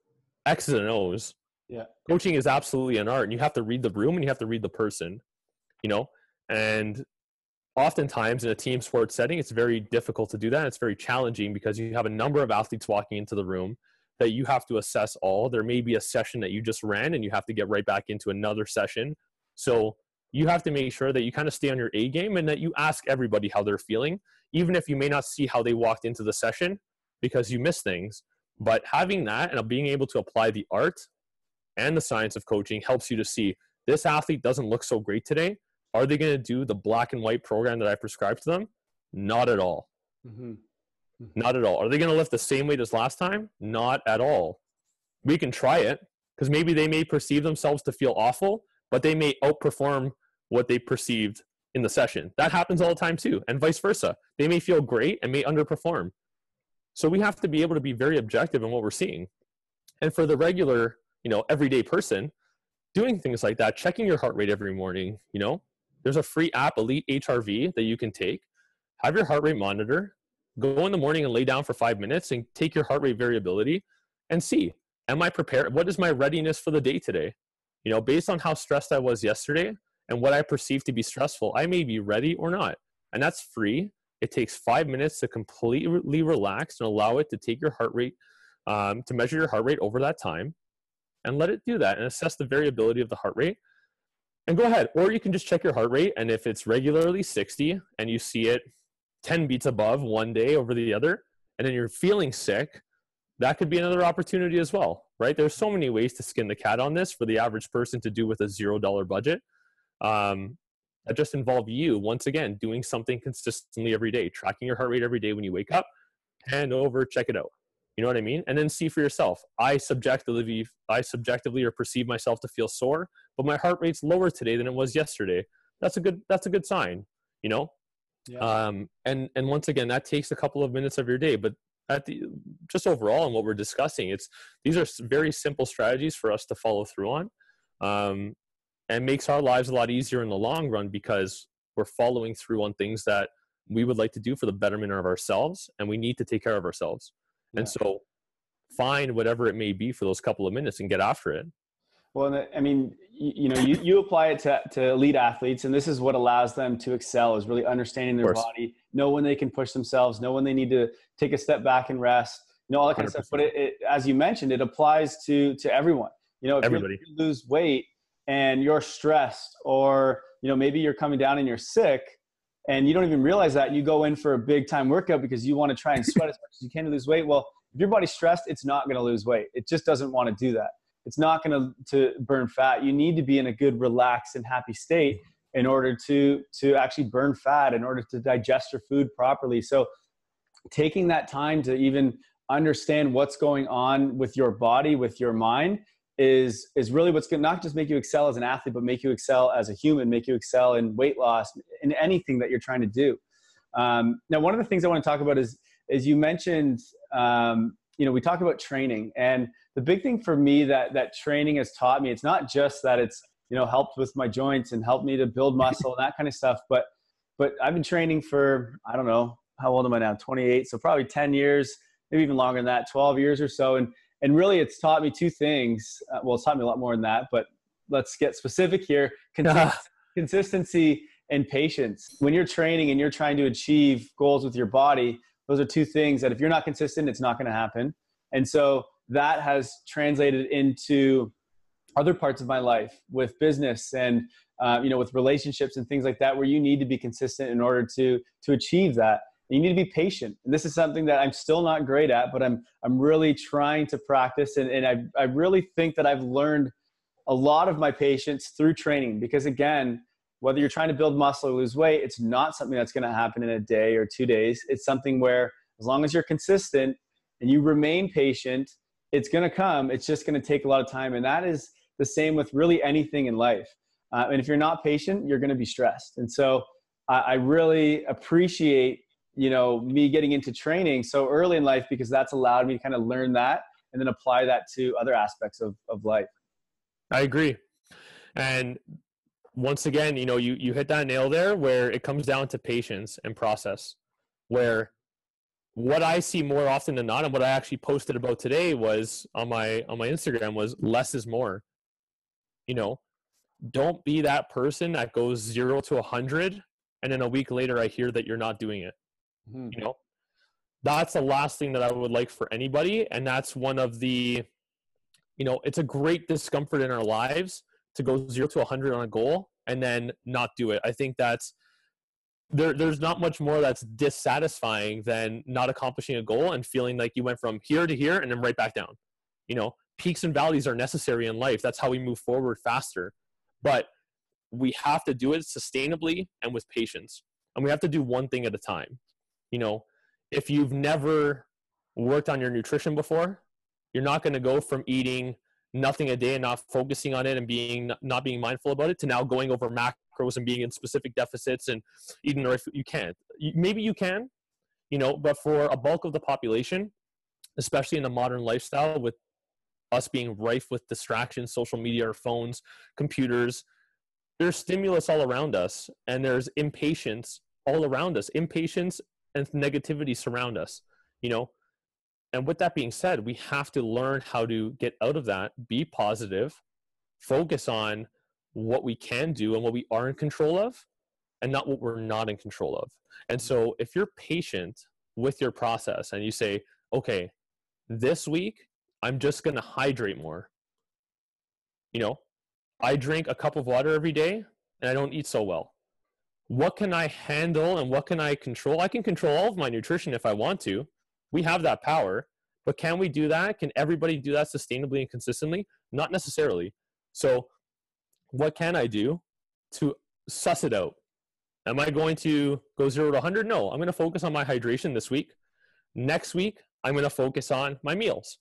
X's and O's. Yeah. Coaching is absolutely an art, and you have to read the room and you have to read the person, you know, and oftentimes in a team sport setting, it's very difficult to do that. It's very challenging because you have a number of athletes walking into the room that you have to assess all. There may be a session that you just ran and you have to get right back into another session. So you have to make sure that you kind of stay on your A game and that you ask everybody how they're feeling, even if you may not see how they walked into the session because you miss things. But having that and being able to apply the art and the science of coaching helps you to see this athlete doesn't look so great today. Are they going to do the black and white program that I prescribed to them? Not at all. Mm-hmm. Mm-hmm. Not at all. Are they going to lift the same weight as last time? Not at all. We can try it because maybe they may perceive themselves to feel awful, but they may outperform what they perceived in the session. That happens all the time too, and vice versa. They may feel great and may underperform. So we have to be able to be very objective in what we're seeing. And for the regular, you know, everyday person, doing things like that, checking your heart rate every morning, you know, there's a free app, Elite H R V, that you can take. Have your heart rate monitor. Go in the morning and lay down for five minutes and take your heart rate variability and see, am I prepared? What is my readiness for the day today? You know, based on how stressed I was yesterday and what I perceive to be stressful, I may be ready or not. And that's free. It takes five minutes to completely relax and allow it to take your heart rate, um, to measure your heart rate over that time and let it do that and assess the variability of the heart rate. And go ahead. Or you can just check your heart rate. And if it's regularly sixty and you see it ten beats above one day over the other, and then you're feeling sick, that could be another opportunity as well, right? There's so many ways to skin the cat on this for the average person to do with a zero dollar budget. Um, that just involve you, once again, doing something consistently every day, tracking your heart rate every day when you wake up, hand over, check it out. You know what I mean? And then see for yourself. I subjectively, I subjectively or perceive myself to feel sore, but my heart rate's lower today than it was yesterday. That's a good, that's a good sign, you know? Yeah. Um, and, and once again, that takes a couple of minutes of your day, but at the, just overall in what we're discussing, it's, these are very simple strategies for us to follow through on. Um, and makes our lives a lot easier in the long run because we're following through on things that we would like to do for the betterment of ourselves, and we need to take care of ourselves. Yeah. And so find whatever it may be for those couple of minutes and get after it. Well, I mean, you, you know, you, you apply it to, to elite athletes, and this is what allows them to excel, is really understanding their body, know when they can push themselves, know when they need to take a step back and rest, you know, all that kind one hundred percent. Of stuff. But it, it, as you mentioned, it applies to, to everyone. You know, if Everybody. you lose weight and you're stressed, or, you know, maybe you're coming down and you're sick and you don't even realize that, you go in for a big time workout because you want to try and sweat as much as you can to lose weight. Well, if your body's stressed, it's not going to lose weight. It just doesn't want to do that. It's not going to to burn fat. You need to be in a good, relaxed, and happy state in order to to actually burn fat, in order to digest your food properly. So taking that time to even understand what's going on with your body, with your mind, is is really what's going to not just make you excel as an athlete, but make you excel as a human, make you excel in weight loss, in anything that you're trying to do. Um, now, one of the things I want to talk about is, is you mentioned, um, you know, we talk about training, and the big thing for me that that training has taught me, it's not just that it's, you know, helped with my joints and helped me to build muscle and that kind of stuff, but but I've been training for, I don't know, how old am I now? twenty-eight. So probably ten years, maybe even longer than that, twelve years or so. And and really it's taught me two things. Uh, well, it's taught me a lot more than that, but let's get specific here. Consist- consistency and patience. When you're training and you're trying to achieve goals with your body, those are two things that if you're not consistent, it's not going to happen. And so that has translated into other parts of my life with business and, uh, you know, with relationships and things like that, where you need to be consistent in order to, to achieve that. And you need to be patient. And this is something that I'm still not great at, but I'm, I'm really trying to practice. And, and I, I really think that I've learned a lot of my patience through training, because again, whether you're trying to build muscle or lose weight, it's not something that's going to happen in a day or two days. It's something where as long as you're consistent and you remain patient, it's going to come. It's just going to take a lot of time. And that is the same with really anything in life. Uh, and if you're not patient, you're going to be stressed. And so I, I really appreciate, you know, me getting into training so early in life, because that's allowed me to kind of learn that and then apply that to other aspects of, of life. I agree. And once again, you know, you, you hit that nail there, where it comes down to patience and process, where what I see more often than not, and what I actually posted about today was on my, on my Instagram, was less is more. You know, don't be that person that goes zero to a hundred. And then a week later, I hear that you're not doing it. Mm-hmm. You know, that's the last thing that I would like for anybody. And that's one of the, you know, it's a great discomfort in our lives to go zero to a hundred on a goal and then not do it. I think that's there. There's not much more that's dissatisfying than not accomplishing a goal and feeling like you went from here to here and then right back down. You know, peaks and valleys are necessary in life. That's how we move forward faster. But we have to do it sustainably and with patience. And we have to do one thing at a time. You know, if you've never worked on your nutrition before, you're not going to go from eating nothing a day and not focusing on it and being not being mindful about it to now going over macros and being in specific deficits and eating the right food. You can't. You, maybe you can, you know, but for a bulk of the population, especially in the modern lifestyle, with us being rife with distractions, social media, our phones, computers, there's stimulus all around us, and there's impatience all around us. Impatience and negativity surround us, you know. And with that being said, we have to learn how to get out of that, be positive, focus on what we can do and what we are in control of, and not what we're not in control of. And so if you're patient with your process and you say, okay, this week, I'm just going to hydrate more. You know, I drink a cup of water every day and I don't eat so well. What can I handle and what can I control? I can control all of my nutrition if I want to. We have that power, but can we do that? Can everybody do that sustainably and consistently? Not necessarily. So what can I do to suss it out? Am I going to go zero to one hundred? No, I'm going to focus on my hydration this week. Next week, I'm going to focus on my meals.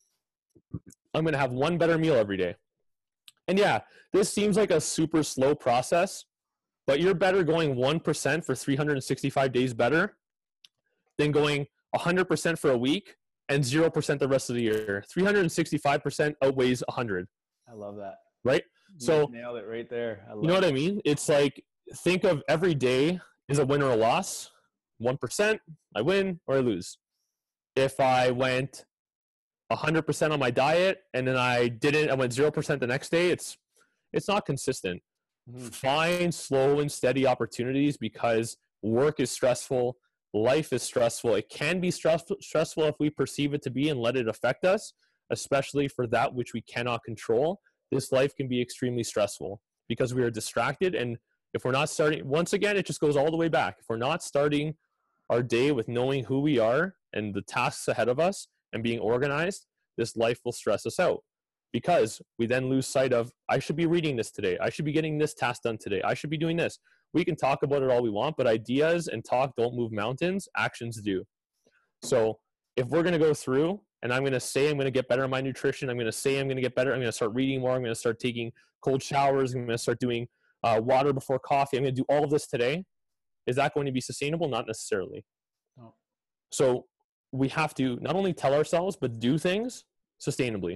I'm going to have one better meal every day. And yeah, this seems like a super slow process, but you're better going one percent for three hundred sixty-five days better than going one hundred percent for a week and zero percent the rest of the year. three hundred sixty-five percent outweighs one hundred. I love that. Right? You so nailed it right there. I love you know what it. I mean? It's like, think of every day is a win or a loss. one percent, I win or I lose. If I went one hundred percent on my diet and then I didn't, I went zero percent the next day, it's it's not consistent. Mm-hmm. Find slow and steady opportunities, because work is stressful. Life is stressful. It can be stressful, stressful if we perceive it to be and let it affect us, especially for that which we cannot control. This life can be extremely stressful because we are distracted. And if we're not starting, once again, it just goes all the way back. If we're not starting our day with knowing who we are and the tasks ahead of us and being organized, this life will stress us out, because we then lose sight of, I should be reading this today. I should be getting this task done today. I should be doing this. We can talk about it all we want, but ideas and talk don't move mountains. Actions do. So if we're going to go through and I'm going to say I'm going to get better at my nutrition, I'm going to say I'm going to get better, I'm going to start reading more, I'm going to start taking cold showers, I'm going to start doing uh, water before coffee, I'm going to do all of this today, is that going to be sustainable? Not necessarily. Oh. So we have to not only tell ourselves, but do things sustainably.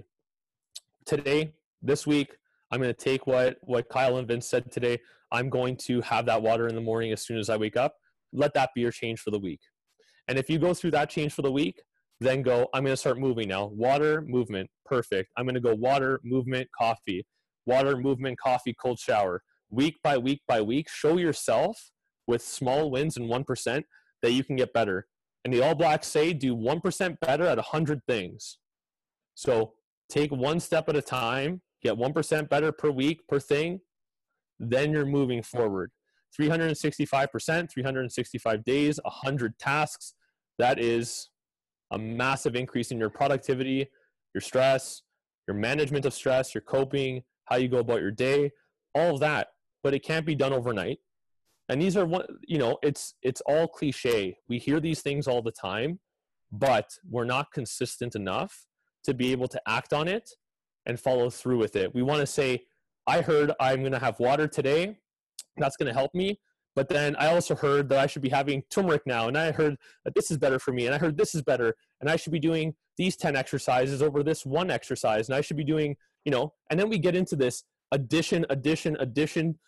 Today, this week, I'm going to take what, what Kyle and Vince said today. I'm going to have that water in the morning as soon as I wake up. Let that be your change for the week. And if you go through that change for the week, then go, I'm going to start moving now. Water, movement, perfect. I'm going to go water, movement, coffee. Water, movement, coffee, cold shower. Week by week by week, show yourself with small wins and one percent that you can get better. And the All Blacks say do one percent better at one hundred things. So take one step at a time, get one percent better per week, per thing, then you're moving forward. three hundred sixty-five percent, three hundred sixty-five days, one hundred tasks. That is a massive increase in your productivity, your stress, your management of stress, your coping, how you go about your day, all of that. But it can't be done overnight. And these are one, you know, it's it's all cliche. We hear these things all the time, but we're not consistent enough to be able to act on it and follow through with it. We want to say, I heard I'm going to have water today. That's going to help me. But then I also heard that I should be having turmeric now. And I heard that this is better for me. And I heard this is better. And I should be doing these ten exercises over this one exercise. And I should be doing, you know, and then we get into this addition, addition, addition,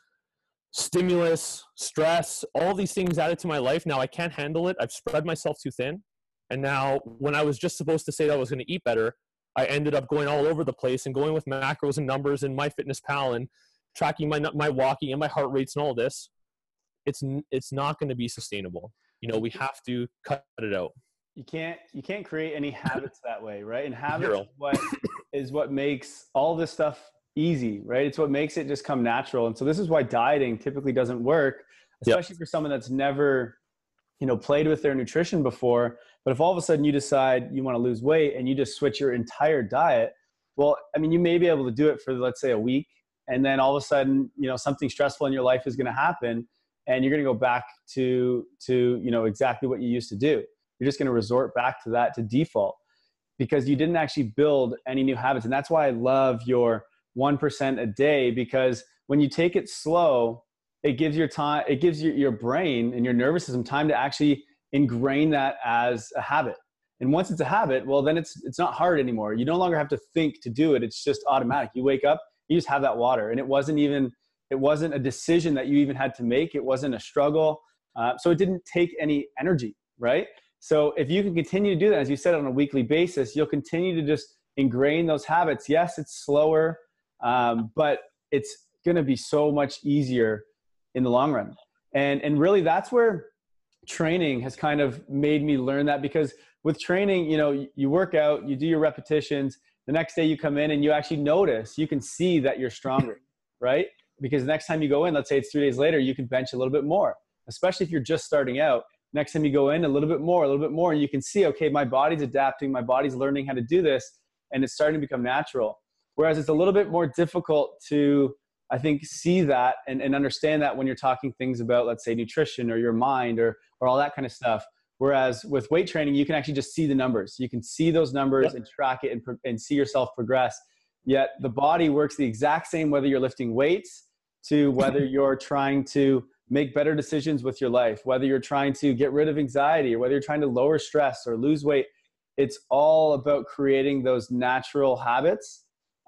stimulus, stress, all these things added to my life. Now I can't handle it. I've spread myself too thin. And now when I was just supposed to say that I was going to eat better, I ended up going all over the place and going with macros and numbers and MyFitnessPal and tracking my my walking and my heart rates and all this. It's it's not going to be sustainable. You know, we have to cut it out. You can't you can't create any habits that way, right? And habits is what is what makes all this stuff easy, right? It's what makes it just come natural. And so this is why dieting typically doesn't work, especially yep. for someone that's never, you know, played with their nutrition before. But if all of a sudden you decide you want to lose weight and you just switch your entire diet, well, I mean, you may be able to do it for, let's say, a week. And then all of a sudden, you know, something stressful in your life is going to happen. And you're going to go back to, to, you know, exactly what you used to do. You're just going to resort back to that to default because you didn't actually build any new habits. And that's why I love your one percent a day, because when you take it slow, it gives your time, it gives your, your brain and your nervous system time to actually ingrain that as a habit. And once it's a habit, well, then it's, it's not hard anymore. You no longer have to think to do it. It's just automatic. You wake up, you just have that water. And it wasn't even, it wasn't a decision that you even had to make. It wasn't a struggle. Uh, so it didn't take any energy, right? So if you can continue to do that, as you said, on a weekly basis, you'll continue to just ingrain those habits. Yes, it's slower, um, but it's going to be so much easier in the long run. And, and really that's where training has kind of made me learn that, because with training, you know, you work out, you do your repetitions, the next day you come in and you actually notice, you can see that you're stronger, right? Because next time you go in, let's say it's three days later, you can bench a little bit more, especially if you're just starting out. Next time you go in, a little bit more, a little bit more, and you can see, okay, my body's adapting, my body's learning how to do this, and it's starting to become natural. Whereas it's a little bit more difficult to, I think, see that and, and understand that when you're talking things about, let's say, nutrition or your mind or, or all that kind of stuff. Whereas with weight training, you can actually just see the numbers. You can see those numbers yep. and track it and, and see yourself progress. Yet the body works the exact same whether you're lifting weights to whether you're trying to make better decisions with your life, whether you're trying to get rid of anxiety or whether you're trying to lower stress or lose weight. It's all about creating those natural habits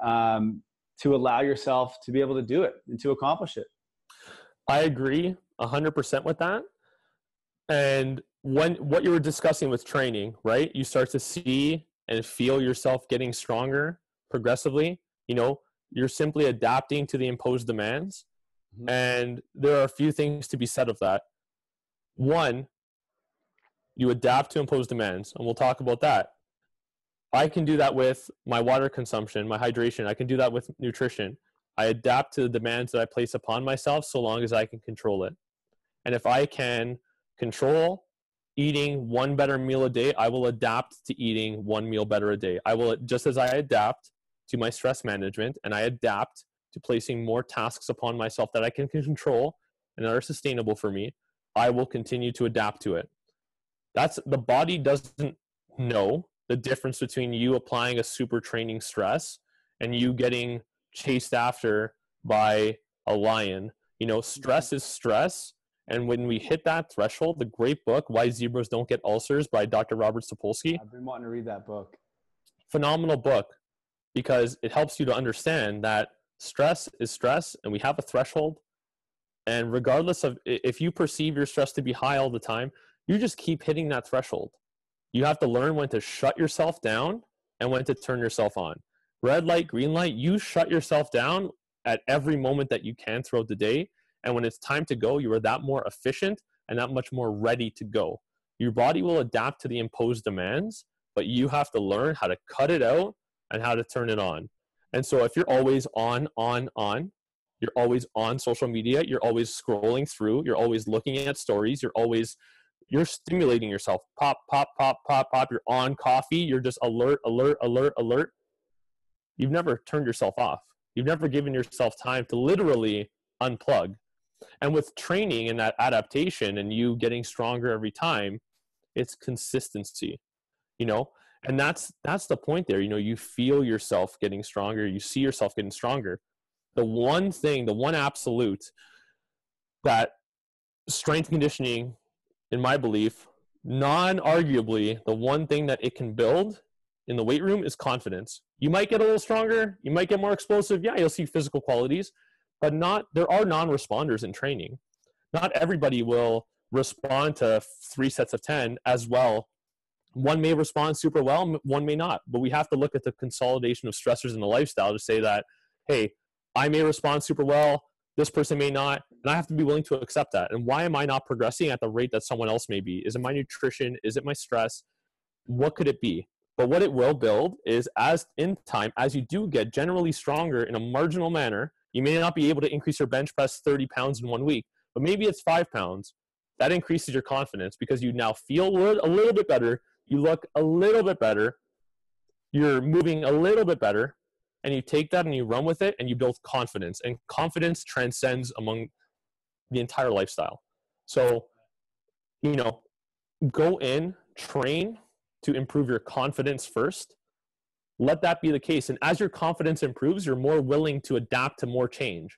um, to allow yourself to be able to do it and to accomplish it. I agree one hundred percent with that. And when what you were discussing with training, right? You start to see and feel yourself getting stronger progressively. You know, you're simply adapting to the imposed demands. Mm-hmm. And there are a few things to be said of that. One, you adapt to imposed demands, and we'll talk about that. I can do that with my water consumption, my hydration. I can do that with nutrition. I adapt to the demands that I place upon myself so long as I can control it. And if I can control eating one better meal a day, I will adapt to eating one meal better a day. I will, just as I adapt to my stress management and I adapt to placing more tasks upon myself that I can control and that are sustainable for me, I will continue to adapt to it. That's, the body doesn't know the difference between you applying a super training stress and you getting chased after by a lion. You know, stress is stress, And when we hit that threshold, the great book, Why Zebras Don't Get Ulcers by Doctor Robert Sapolsky. I've been wanting to read that book. Phenomenal book, because it helps you to understand that stress is stress and we have a threshold. And regardless of if you perceive your stress to be high all the time, you just keep hitting that threshold. You have to learn when to shut yourself down and when to turn yourself on. Red light, green light, you shut yourself down at every moment that you can throughout the day. And when it's time to go, you are that more efficient and that much more ready to go. Your body will adapt to the imposed demands, but you have to learn how to cut it out and how to turn it on. And so if you're always on, on, on, you're always on social media, you're always scrolling through, you're always looking at stories, you're always, you're stimulating yourself. Pop, pop, pop, pop, pop, you're on coffee, you're just alert, alert, alert, alert. You've never turned yourself off. You've never given yourself time to literally unplug. And with training and that adaptation and you getting stronger every time, it's consistency, you know? And that's, that's the point there. You know, you feel yourself getting stronger. You see yourself getting stronger. The one thing, the one absolute that strength conditioning, in my belief, non-arguably, the one thing that it can build in the weight room is confidence. You might get a little stronger. You might get more explosive. Yeah, you'll see physical qualities, but not, there are non-responders in training. Not everybody will respond to three sets of ten as well. One may respond super well, one may not, but we have to look at the consolidation of stressors in the lifestyle to say that, hey, I may respond super well, this person may not, and I have to be willing to accept that. And why am I not progressing at the rate that someone else may be? Is it my nutrition? Is it my stress? What could it be? But what it will build is, as in time, as you do get generally stronger in a marginal manner, you may not be able to increase your bench press thirty pounds in one week, but maybe it's five pounds. That increases your confidence because you now feel a little bit better, you look a little bit better, you're moving a little bit better, and you take that and you run with it and you build confidence. And confidence transcends among the entire lifestyle. So, you know, go in, train to improve your confidence first. Let that be the case. And as your confidence improves, you're more willing to adapt to more change.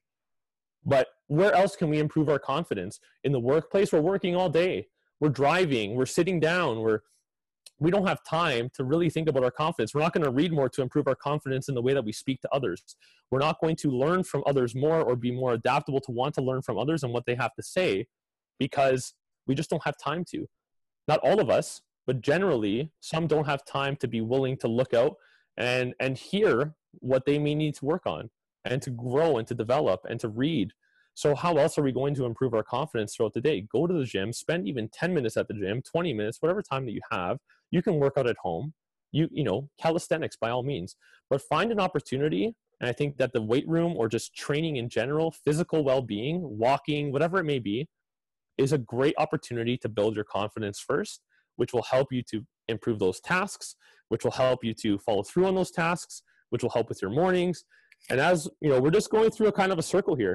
But where else can we improve our confidence? In the workplace, we're working all day. We're driving, we're sitting down, we're we don't have time to really think about our confidence. We're not going to read more to improve our confidence in the way that we speak to others. We're not going to learn from others more or be more adaptable to want to learn from others and what they have to say because we just don't have time to. Not all of us, but generally, some don't have time to be willing to look out and, and hear what they may need to work on and to grow and to develop and to read. So how else are we going to improve our confidence throughout the day? Go to the gym, spend even ten minutes at the gym, twenty minutes, whatever time that you have. You can work out at home. You, you know, calisthenics by all means, but find an opportunity. And I think that the weight room or just training in general, physical well-being, walking, whatever it may be, is a great opportunity to build your confidence first, which will help you to improve those tasks, which will help you to follow through on those tasks, which will help with your mornings. And as you know, we're just going through a kind of a circle here.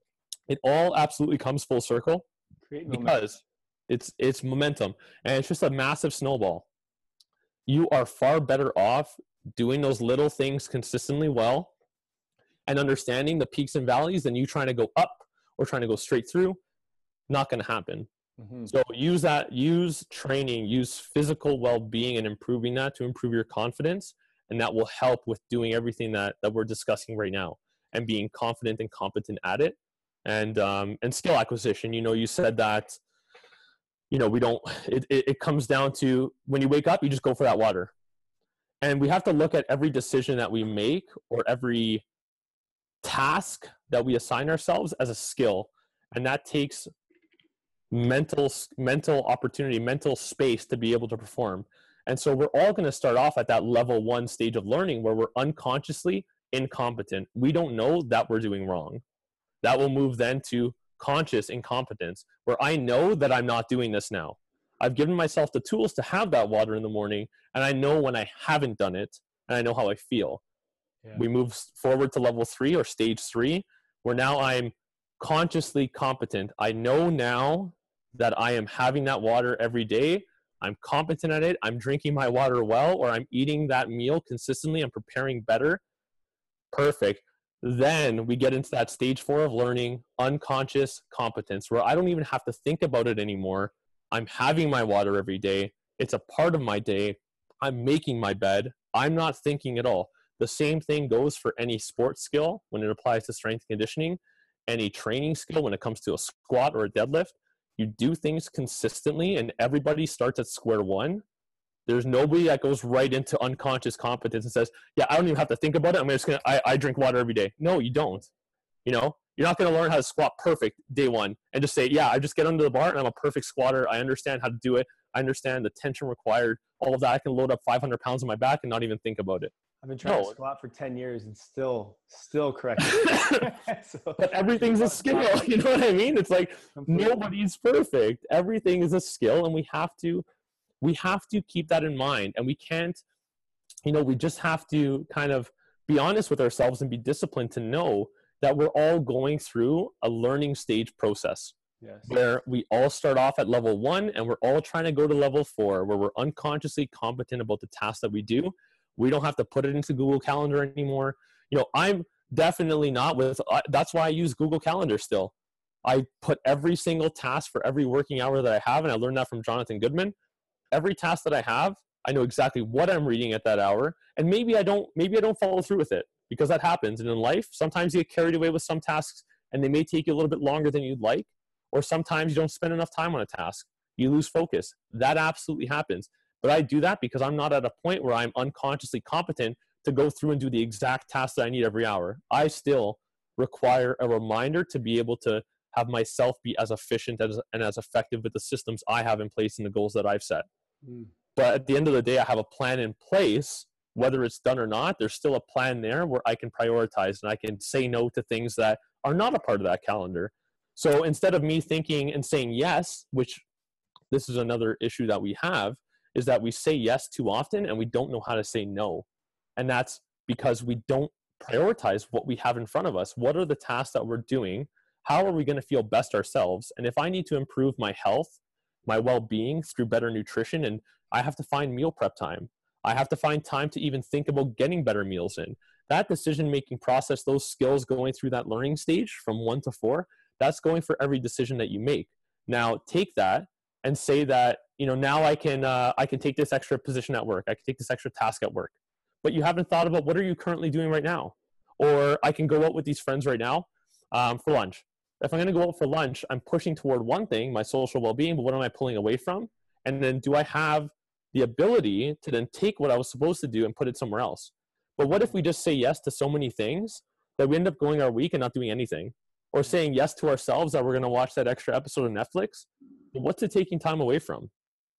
It all absolutely comes full circle because it's it's momentum and it's just a massive snowball. You are far better off doing those little things consistently well and understanding the peaks and valleys than you trying to go up or trying to go straight through. Not going to happen. Mm-hmm. So use that, use training, use physical well-being and improving that to improve your confidence. And that will help with doing everything that, that we're discussing right now and being confident and competent at it. And, um, and skill acquisition, you know, you said that, you know, we don't, it, it, it comes down to when you wake up, you just go for that water. And we have to look at every decision that we make or every task that we assign ourselves as a skill. And that takes mental, mental opportunity, mental space to be able to perform. And so we're all going to start off at that level one stage of learning where we're unconsciously incompetent. We don't know that we're doing wrong. That will move then to conscious incompetence, where I know that I'm not doing this now. I've given myself the tools to have that water in the morning, and I know when I haven't done it, and I know how I feel. Yeah. We move forward to level three or stage three, where now I'm consciously competent. I know now that I am having that water every day. I'm competent at it. I'm drinking my water well, or I'm eating that meal consistently. I'm preparing better. Perfect. Then we get into that stage four of learning, unconscious competence, where I don't even have to think about it anymore. I'm having my water every day. It's a part of my day. I'm making my bed. I'm not thinking at all. The same thing goes for any sports skill when it applies to strength and conditioning, any training skill when it comes to a squat or a deadlift. You do things consistently and everybody starts at square one. There's nobody that goes right into unconscious competence and says, yeah, I don't even have to think about it. I'm just going to, I, I drink water every day. No, you don't. You know, you're not going to learn how to squat perfect day one and just say, yeah, I just get under the bar and I'm a perfect squatter. I understand how to do it. I understand the tension required, all of that. I can load up five hundred pounds on my back and not even think about it. I've been trying no. to squat for ten years and still, still correct. so, but everything's a skill. You know what I mean? It's like completely. Nobody's perfect. Everything is a skill, and we have to, we have to keep that in mind. And we can't, you know, we just have to kind of be honest with ourselves and be disciplined to know that we're all going through a learning stage process. Yes. Where we all start off at level one and we're all trying to go to level four, where we're unconsciously competent about the tasks that we do. We don't have to put it into Google Calendar anymore. You know, I'm definitely not with, uh, that's why I use Google Calendar still. I put every single task for every working hour that I have, and I learned that from Jonathan Goodman. Every task that I have, I know exactly what I'm reading at that hour, and maybe I don't, maybe I don't follow through with it, because that happens. And in life, sometimes you get carried away with some tasks and they may take you a little bit longer than you'd like, or sometimes you don't spend enough time on a task. You lose focus. That absolutely happens. But I do that because I'm not at a point where I'm unconsciously competent to go through and do the exact task that I need every hour. I still require a reminder to be able to have myself be as efficient as, and as effective with the systems I have in place and the goals that I've set. Mm. But at the end of the day, I have a plan in place. Whether it's done or not, there's still a plan there where I can prioritize and I can say no to things that are not a part of that calendar. So instead of me thinking and saying yes, which this is another issue that we have, is that we say yes too often and we don't know how to say no. And that's because we don't prioritize what we have in front of us. What are the tasks that we're doing? How are we going to feel best ourselves? And if I need to improve my health, my well-being through better nutrition, and I have to find meal prep time, I have to find time to even think about getting better meals in. That decision-making process, those skills going through that learning stage from one to four, that's going for every decision that you make. Now take that and say that, you know, now I can, uh, I can take this extra position at work. I can take this extra task at work. But you haven't thought about what are you currently doing right now? Or I can go out with these friends right now um, for lunch. If I'm going to go out for lunch, I'm pushing toward one thing, my social well-being, but what am I pulling away from? And then do I have the ability to then take what I was supposed to do and put it somewhere else? But what if we just say yes to so many things that we end up going our week and not doing anything? Or saying yes to ourselves that we're going to watch that extra episode of Netflix? But what's it taking time away from?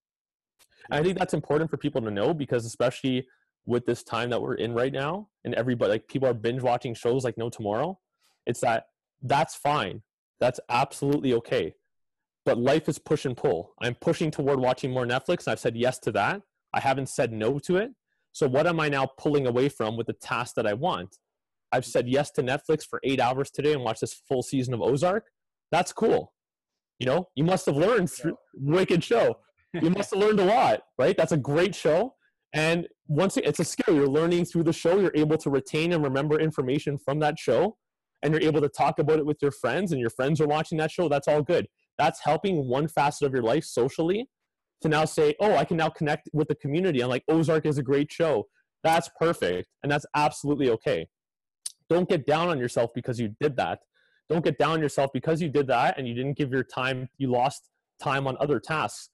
And I think that's important for people to know, because especially with this time that we're in right now, and everybody, like people are binge watching shows like no tomorrow, it's that that's fine. That's absolutely okay. But life is push and pull. I'm pushing toward watching more Netflix, and I've said yes to that. I haven't said no to it. So what am I now pulling away from with the task that I want? I've said yes to Netflix for eight hours today and watched this full season of Ozark. That's cool. You know, you must have learned through wicked show. You must have learned a lot, right? That's a great show. And once it, it's a skill, you're learning through the show, you're able to retain and remember information from that show, and you're able to talk about it with your friends, and your friends are watching that show. That's all good. That's helping one facet of your life socially to now say, oh, I can now connect with the community. I'm like, Ozark is a great show. That's perfect. And that's absolutely okay. Don't get down on yourself because you did that. Don't get down on yourself because you did that and you didn't give your time, you lost time on other tasks.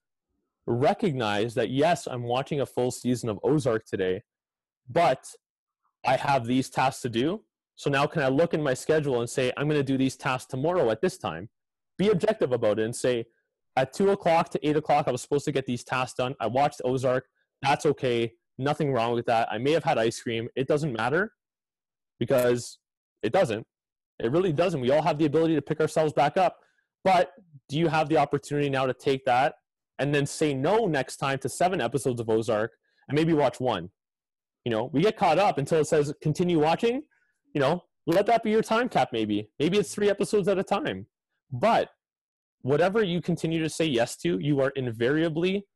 Recognize that, yes, I'm watching a full season of Ozark today, but I have these tasks to do. So now can I look in my schedule and say, I'm going to do these tasks tomorrow at this time? Be objective about it and say, at two o'clock to eight o'clock, I was supposed to get these tasks done. I watched Ozark. That's okay. Nothing wrong with that. I may have had ice cream. It doesn't matter, because it doesn't. It really doesn't. We all have the ability to pick ourselves back up. But do you have the opportunity now to take that and then say no next time to seven episodes of Ozark and maybe watch one? You know, we get caught up until it says continue watching. You know, let that be your time cap maybe. Maybe it's three episodes at a time. But whatever you continue to say yes to, you are invariably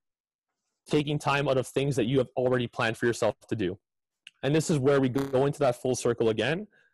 taking time out of things that you have already planned for yourself to do. And this is where we go into that full circle again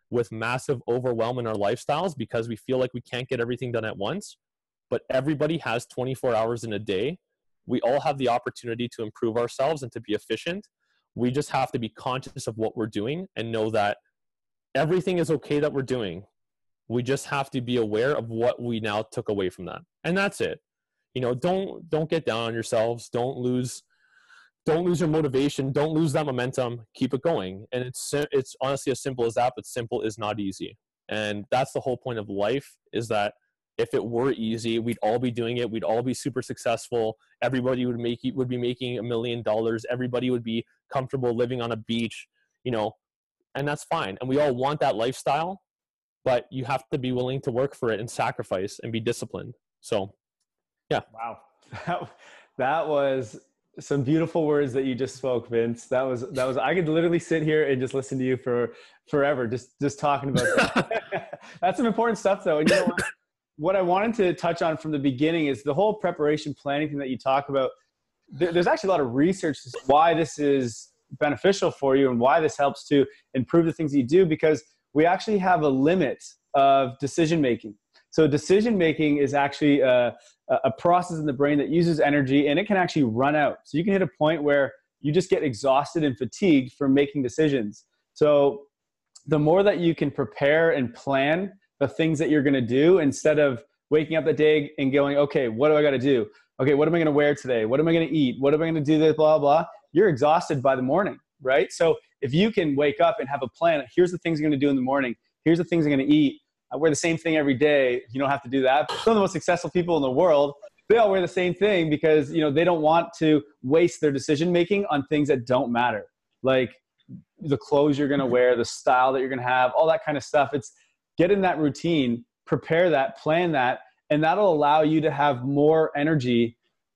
with massive overwhelm in our lifestyles because we feel like we can't get everything done at once. But everybody has twenty-four hours in a day. We all have the opportunity to improve ourselves and to be efficient. We just have to be conscious of what we're doing and know that everything is okay that we're doing. We just have to be aware of what we now took away from that. And that's it. You know, don't don't get down on yourselves. Don't lose don't lose your motivation. Don't lose that momentum. Keep it going. And it's it's honestly as simple as that, but simple is not easy. And that's the whole point of life, is that if it were easy, we'd all be doing it. We'd all be super successful. Everybody would make would be making a million dollars. Everybody would be comfortable living on a beach, you know, and that's fine. And we all want that lifestyle, but you have to be willing to work for it and sacrifice and be disciplined. So, yeah. Wow. That, that was some beautiful words that you just spoke, Vince. That was, that was, I could literally sit here and just listen to you for forever, just, just talking about that. That's some important stuff though. And you know what? What I wanted to touch on from the beginning is the whole preparation planning thing that you talk about. There, there's actually a lot of research to why this is beneficial for you and why this helps to improve the things you do, because we actually have a limit of decision making. So decision making is actually a, a process in the brain that uses energy, and it can actually run out. So you can hit a point where you just get exhausted and fatigued from making decisions. So the more that you can prepare and plan the things that you're going to do, instead of waking up that day and going, okay, what do I got to do? Okay, what am I going to wear today? What am I going to eat? What am I going to do this, blah, blah. You're exhausted by the morning, right? So if you can wake up and have a plan, here's the things I'm going to do in the morning. Here's the things I'm going to eat. I wear the same thing every day. You don't have to do that. Some of the most successful people in the world, they all wear the same thing because, you know, they don't want to waste their decision-making on things that don't matter. Like the clothes you're going to wear, the style that you're going to have, all that kind of stuff. It's, get in that routine, prepare that, plan that, and that'll allow you to have more energy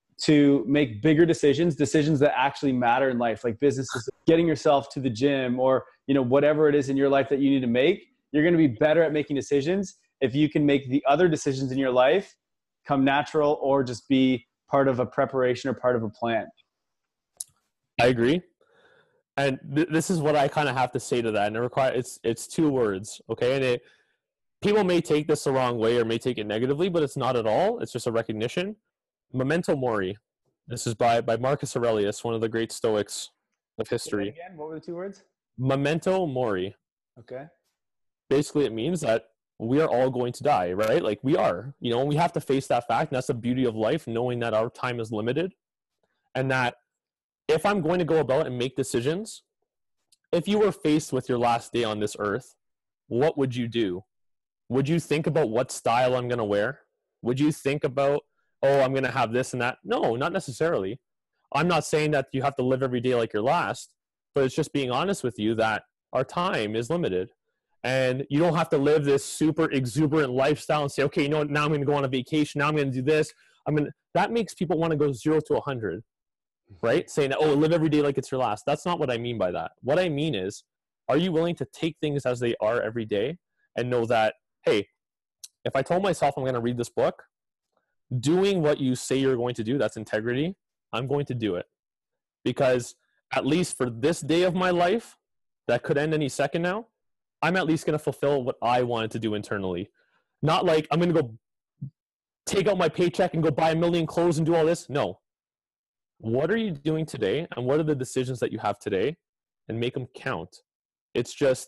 to make bigger decisions, decisions that actually matter in life, like businesses, getting yourself to the gym, or, you know, whatever it is in your life that you need to make. You're going to be better at making decisions if you can make the other decisions in your life come natural, or just be part of a preparation or part of a plan. I agree. And th- this is what I kind of have to say to that. And it require, it's, it's two words. Okay. And it, people may take this the wrong way or may take it negatively, but it's not at all. It's just a recognition. Memento mori. This is by, by Marcus Aurelius, one of the great Stoics of history. Again, what were the two words? Memento mori. Okay. Basically, it means that we are all going to die, right? Like we are, you know, and we have to face that fact. And that's the beauty of life, knowing that our time is limited, and that if I'm going to go about and make decisions, if you were faced with your last day on this earth, what would you do? Would you think about what style I'm going to wear? Would you think about, oh, I'm going to have this and that? No, not necessarily. I'm not saying that you have to live every day like your last, but it's just being honest with you that our time is limited. And you don't have to live this super exuberant lifestyle and say, okay, you know what, now I'm going to go on a vacation. Now I'm going to do this. I'm going to, that makes people want to go zero to a hundred, right? Saying, oh, live every day like it's your last. That's not what I mean by that. What I mean is, are you willing to take things as they are every day and know that, hey, if I told myself I'm going to read this book, doing what you say you're going to do, that's integrity, I'm going to do it. Because at least for this day of my life, that could end any second now, I'm at least going to fulfill what I wanted to do internally. Not like I'm going to go take out my paycheck and go buy a million clothes and do all this. No. What are you doing today? And what are the decisions that you have today? And make them count. It's just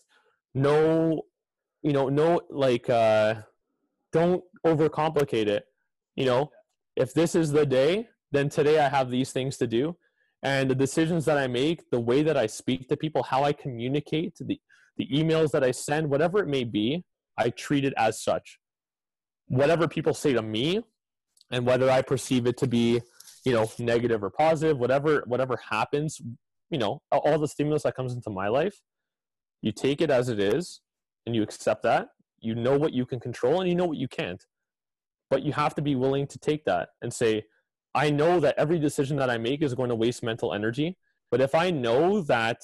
no, you know, no, like, uh, don't overcomplicate it. You know, if this is the day, then today I have these things to do. And the decisions that I make, the way that I speak to people, how I communicate, the the emails that I send, whatever it may be, I treat it as such. Whatever people say to me, and whether I perceive it to be, you know, negative or positive, whatever whatever happens, you know, all the stimulus that comes into my life, you take it as it is, and you accept that. You know what you can control, and you know what you can't. But you have to be willing to take that and say, I know that every decision that I make is going to waste mental energy, but if I know that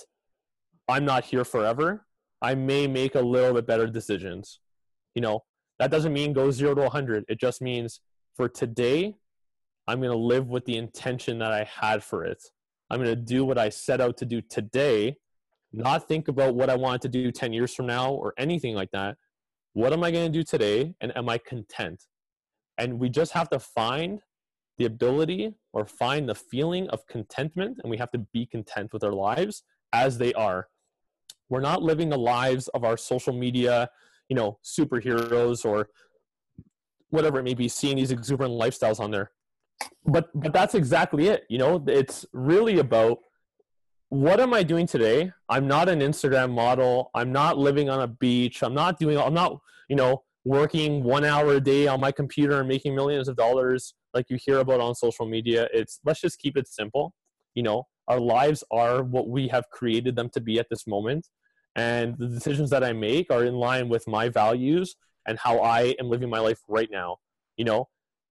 I'm not here forever, I may make a little bit better decisions. You know, that doesn't mean go zero to a hundred. It just means for today, I'm going to live with the intention that I had for it. I'm going to do what I set out to do today, not think about what I want to do ten years from now or anything like that. What am I going to do today? And am I content? And we just have to find the ability or find the feeling of contentment, and we have to be content with our lives as they are. We're not living the lives of our social media, you know, superheroes or whatever it may be, seeing these exuberant lifestyles on there. But but that's exactly it. You know, it's really about, what am I doing today? I'm not an Instagram model. I'm not living on a beach. I'm not doing, I'm not, you know, working one hour a day on my computer and making millions of dollars like you hear about on social media. It's, let's just keep it simple. You know, our lives are what we have created them to be at this moment. And the decisions that I make are in line with my values and how I am living my life right now. You know,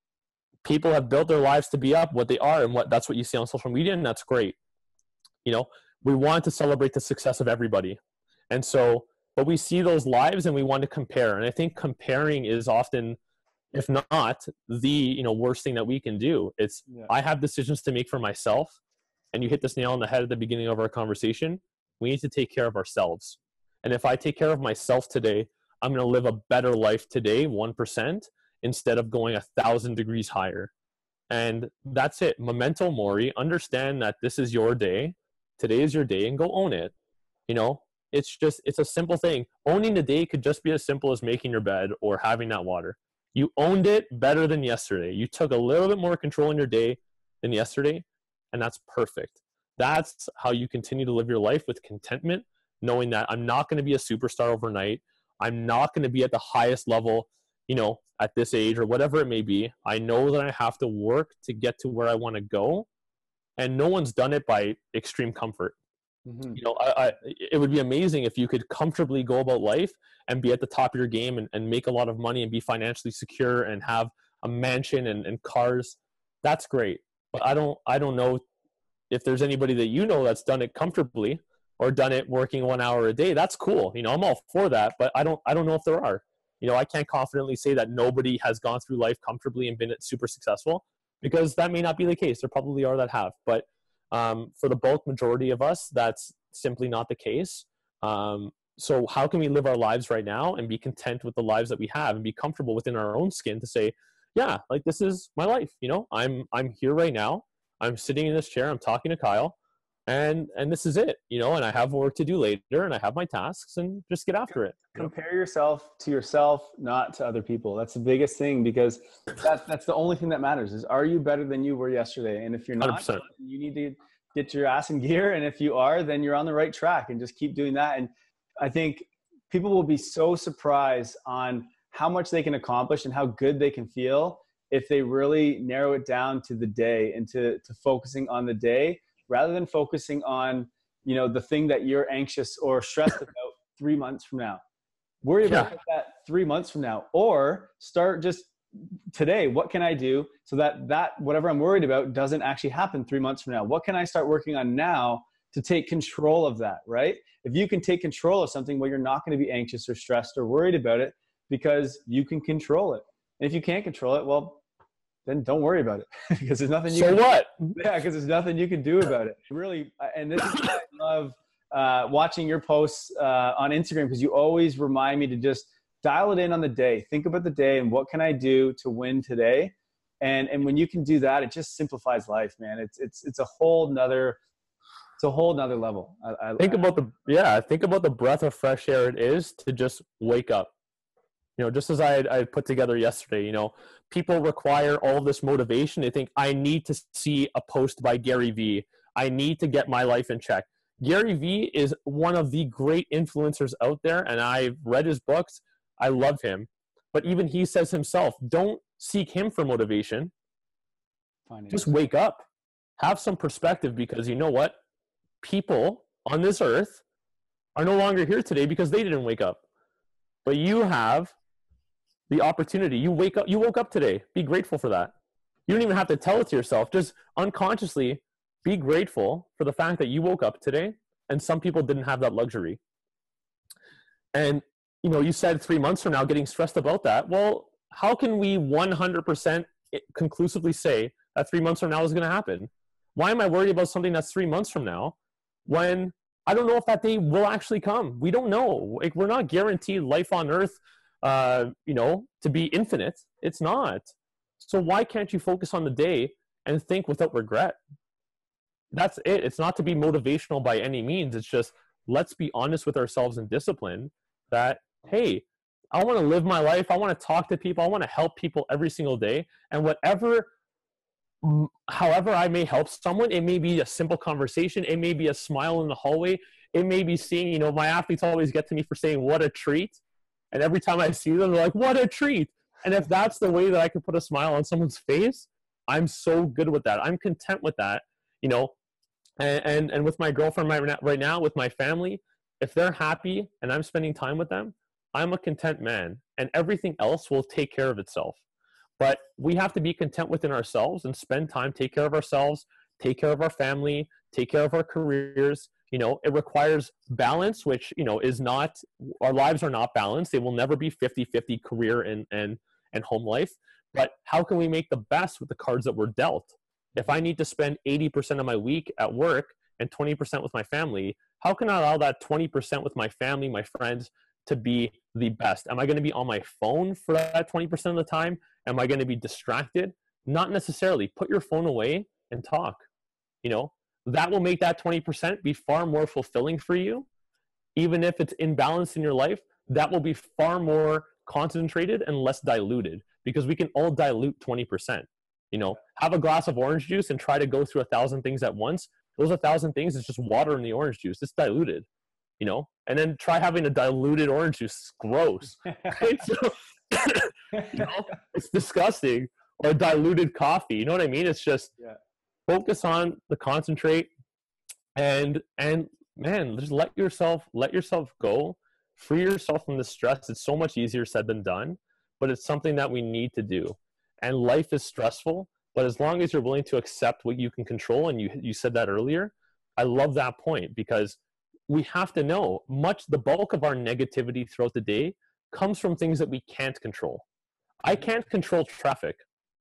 people have built their lives to be up what they are, and what that's what you see on social media, and that's great. You know, we want to celebrate the success of everybody. And so, but we see those lives and we want to compare. And I think comparing is often, if not the, you know, worst thing that we can do. It's, yeah. I have decisions to make for myself. And you hit this nail on the head at the beginning of our conversation. We need to take care of ourselves. And if I take care of myself today, I'm going to live a better life today, one percent, instead of going a thousand degrees higher. And that's it. Memento mori. Understand that this is your day. Today is your day, and go own it. You know, it's just, it's a simple thing. Owning the day could just be as simple as making your bed or having that water. You owned it better than yesterday. You took a little bit more control in your day than yesterday, and that's perfect. That's how you continue to live your life with contentment, knowing that I'm not going to be a superstar overnight. I'm not going to be at the highest level, you know, at this age or whatever it may be. I know that I have to work to get to where I want to go. And no one's done it by extreme comfort. Mm-hmm. You know, I, I, it would be amazing if you could comfortably go about life and be at the top of your game and, and make a lot of money and be financially secure and have a mansion and, and cars. That's great. But I don't, I don't know if there's anybody that you know that's done it comfortably or done it working one hour a day. That's cool. You know, I'm all for that, but I don't, I don't know if there are. You know, I can't confidently say that nobody has gone through life comfortably and been super successful, because that may not be the case. There probably are that have. But um, for the bulk majority of us, that's simply not the case. Um, so how can we live our lives right now and be content with the lives that we have and be comfortable within our own skin to say, yeah, like, this is my life. You know, I'm, I'm here right now. I'm sitting in this chair. I'm talking to Kyle. And and this is it, you know, and I have work to do later, and I have my tasks, and just get after it. Compare yourself to yourself, not to other people. That's the biggest thing, because that's, that's the only thing that matters is, are you better than you were yesterday? And if you're not, one hundred percent. You need to get your ass in gear. And if you are, then you're on the right track, and just keep doing that. And I think people will be so surprised on how much they can accomplish and how good they can feel if they really narrow it down to the day and to, to focusing on the day, rather than focusing on, you know, the thing that you're anxious or stressed about three months from now. Worry about yeah. that three months from now, or start just today. What can I do so that that whatever I'm worried about doesn't actually happen three months from now? What can I start working on now to take control of that, right? If you can take control of something, well, you're not going to be anxious or stressed or worried about it, because you can control it. And if you can't control it, well, then don't worry about it, because there's nothing you so can what? Yeah, because there's nothing you can do about it. Really, and this is why I love uh, watching your posts uh, on Instagram, because you always remind me to just dial it in on the day. Think about the day and what can I do to win today? And and when you can do that, it just simplifies life, man. It's it's it's a whole nother it's a whole nother level. I, I, think about the yeah, think about the breath of fresh air it is to just wake up. You know, just as I had, I had put together yesterday, you know, people require all of this motivation. They think, I need to see a post by Gary Vee. I need to get my life in check. Gary Vee is one of the great influencers out there, and I've read his books. I love him. But even he says himself, don't seek him for motivation. Just wake up. Have some perspective, because you know what? People on this earth are no longer here today because they didn't wake up. But you have the opportunity. You wake up, you woke up today. Be grateful for that. You don't even have to tell it to yourself. Just unconsciously be grateful for the fact that you woke up today, and some people didn't have that luxury. And, you know, you said three months from now getting stressed about that. Well, how can we one hundred percent conclusively say that three months from now is going to happen? Why am I worried about something that's three months from now when I don't know if that day will actually come. We don't know. Like, we're not guaranteed life on earth, uh, you know, to be infinite. It's not. So why can't you focus on the day and think without regret? That's it. It's not to be motivational by any means. It's just, let's be honest with ourselves and disciplined that, hey, I want to live my life. I want to talk to people. I want to help people every single day. And whatever, however I may help someone, it may be a simple conversation. It may be a smile in the hallway. It may be seeing, you know, my athletes always get to me for saying, what a treat. And every time I see them, they're like, what a treat. And if that's the way that I can put a smile on someone's face, I'm so good with that. I'm content with that, you know, and, and, and with my girlfriend right now, right now, with my family, if they're happy and I'm spending time with them, I'm a content man, and everything else will take care of itself. But we have to be content within ourselves and spend time, take care of ourselves, take care of our family, take care of our careers. You know, it requires balance, which, you know, is not, our lives are not balanced. They will never be fifty-fifty career and, and, and home life. But how can we make the best with the cards that we're dealt? If I need to spend eighty percent of my week at work and twenty percent with my family, how can I allow that twenty percent with my family, my friends, to be the best? Am I going to be on my phone for that twenty percent of the time? Am I going to be distracted? Not necessarily. Put your phone away and talk. You know, that will make that twenty percent be far more fulfilling for you. Even if it's imbalanced in your life, that will be far more concentrated and less diluted, because we can all dilute twenty percent. You know, have a glass of orange juice and try to go through a thousand things at once. Those a thousand things is just water in the orange juice. It's diluted, you know, and then try having a diluted orange juice. It's gross. Right? So, you know, it's disgusting. Or diluted coffee. You know what I mean? It's just yeah. Focus on the concentrate and, and man, just let yourself, let yourself go. Free yourself from the stress. It's so much easier said than done, but it's something that we need to do. And life is stressful, but as long as you're willing to accept what you can control, and you, you said that earlier, I love that point, because we have to know much, the bulk of our negativity throughout the day comes from things that we can't control. I can't control traffic.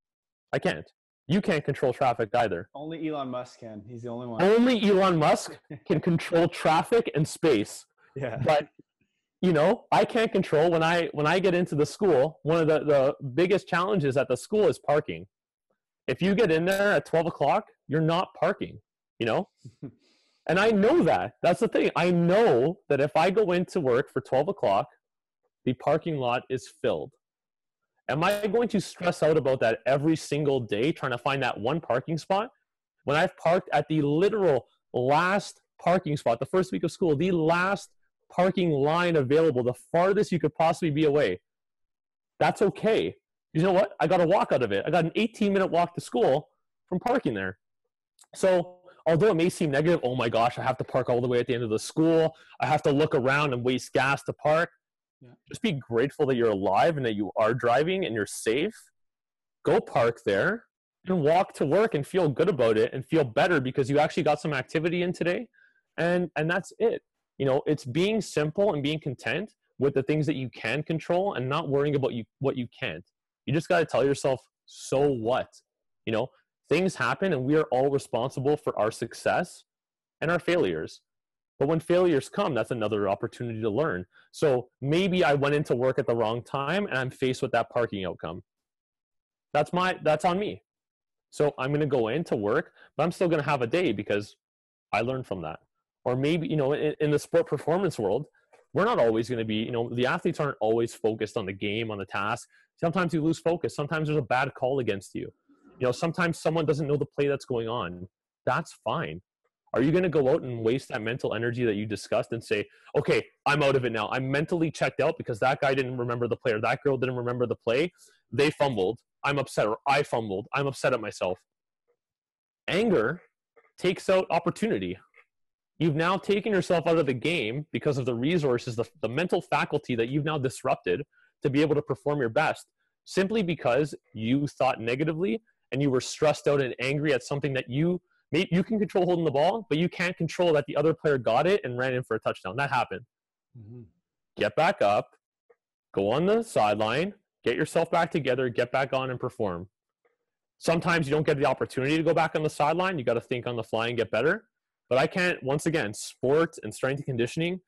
I can't. You can't control traffic either. Only Elon Musk can. He's the only one. Only Elon Musk can control traffic and space. Yeah. But you know, I can't control when I when I get into the school. One of the, the biggest challenges at the school is parking. If you get in there at twelve o'clock, you're not parking, you know? And I know that. That's the thing. I know that if I go into work for twelve o'clock, the parking lot is filled. Am I going to stress out about that every single day, trying to find that one parking spot? When I've parked at the literal last parking spot, the first week of school, the last parking line available, the farthest you could possibly be away, that's okay. You know what? I got a walk out of it. I got an eighteen minute walk to school from parking there. So although it may seem negative, oh my gosh, I have to park all the way at the end of the school, I have to look around and waste gas to park. Yeah. Just be grateful that you're alive and that you are driving and you're safe. Go park there and walk to work and feel good about it and feel better because you actually got some activity in today. And and that's it. You know, it's being simple and being content with the things that you can control and not worrying about you what you can't. You just got to tell yourself, so what? You know, things happen and we are all responsible for our success and our failures. But when failures come, that's another opportunity to learn. So maybe I went into work at the wrong time and I'm faced with that parking outcome. That's my, that's on me. So I'm going to go into work, but I'm still going to have a day because I learned from that. Or maybe, you know, in, in the sport performance world, we're not always going to be, you know, the athletes aren't always focused on the game, on the task. Sometimes you lose focus. Sometimes there's a bad call against you. You know, sometimes someone doesn't know the play that's going on. That's fine. Are you going to go out and waste that mental energy that you discussed and say, okay, I'm out of it now. I'm mentally checked out because that guy didn't remember the play or that girl didn't remember the play. They fumbled. I'm upset, or I fumbled. I'm upset at myself. Anger takes out opportunity. You've now taken yourself out of the game because of the resources, the, the mental faculty that you've now disrupted to be able to perform your best, simply because you thought negatively and you were stressed out and angry at something that you you can control holding the ball, but you can't control that the other player got it and ran in for a touchdown. That happened. Mm-hmm. Get back up, go on the sideline, get yourself back together, get back on and perform. Sometimes you don't get the opportunity to go back on the sideline. You got to think on the fly and get better. But I can't, once again, sport and strength and conditioning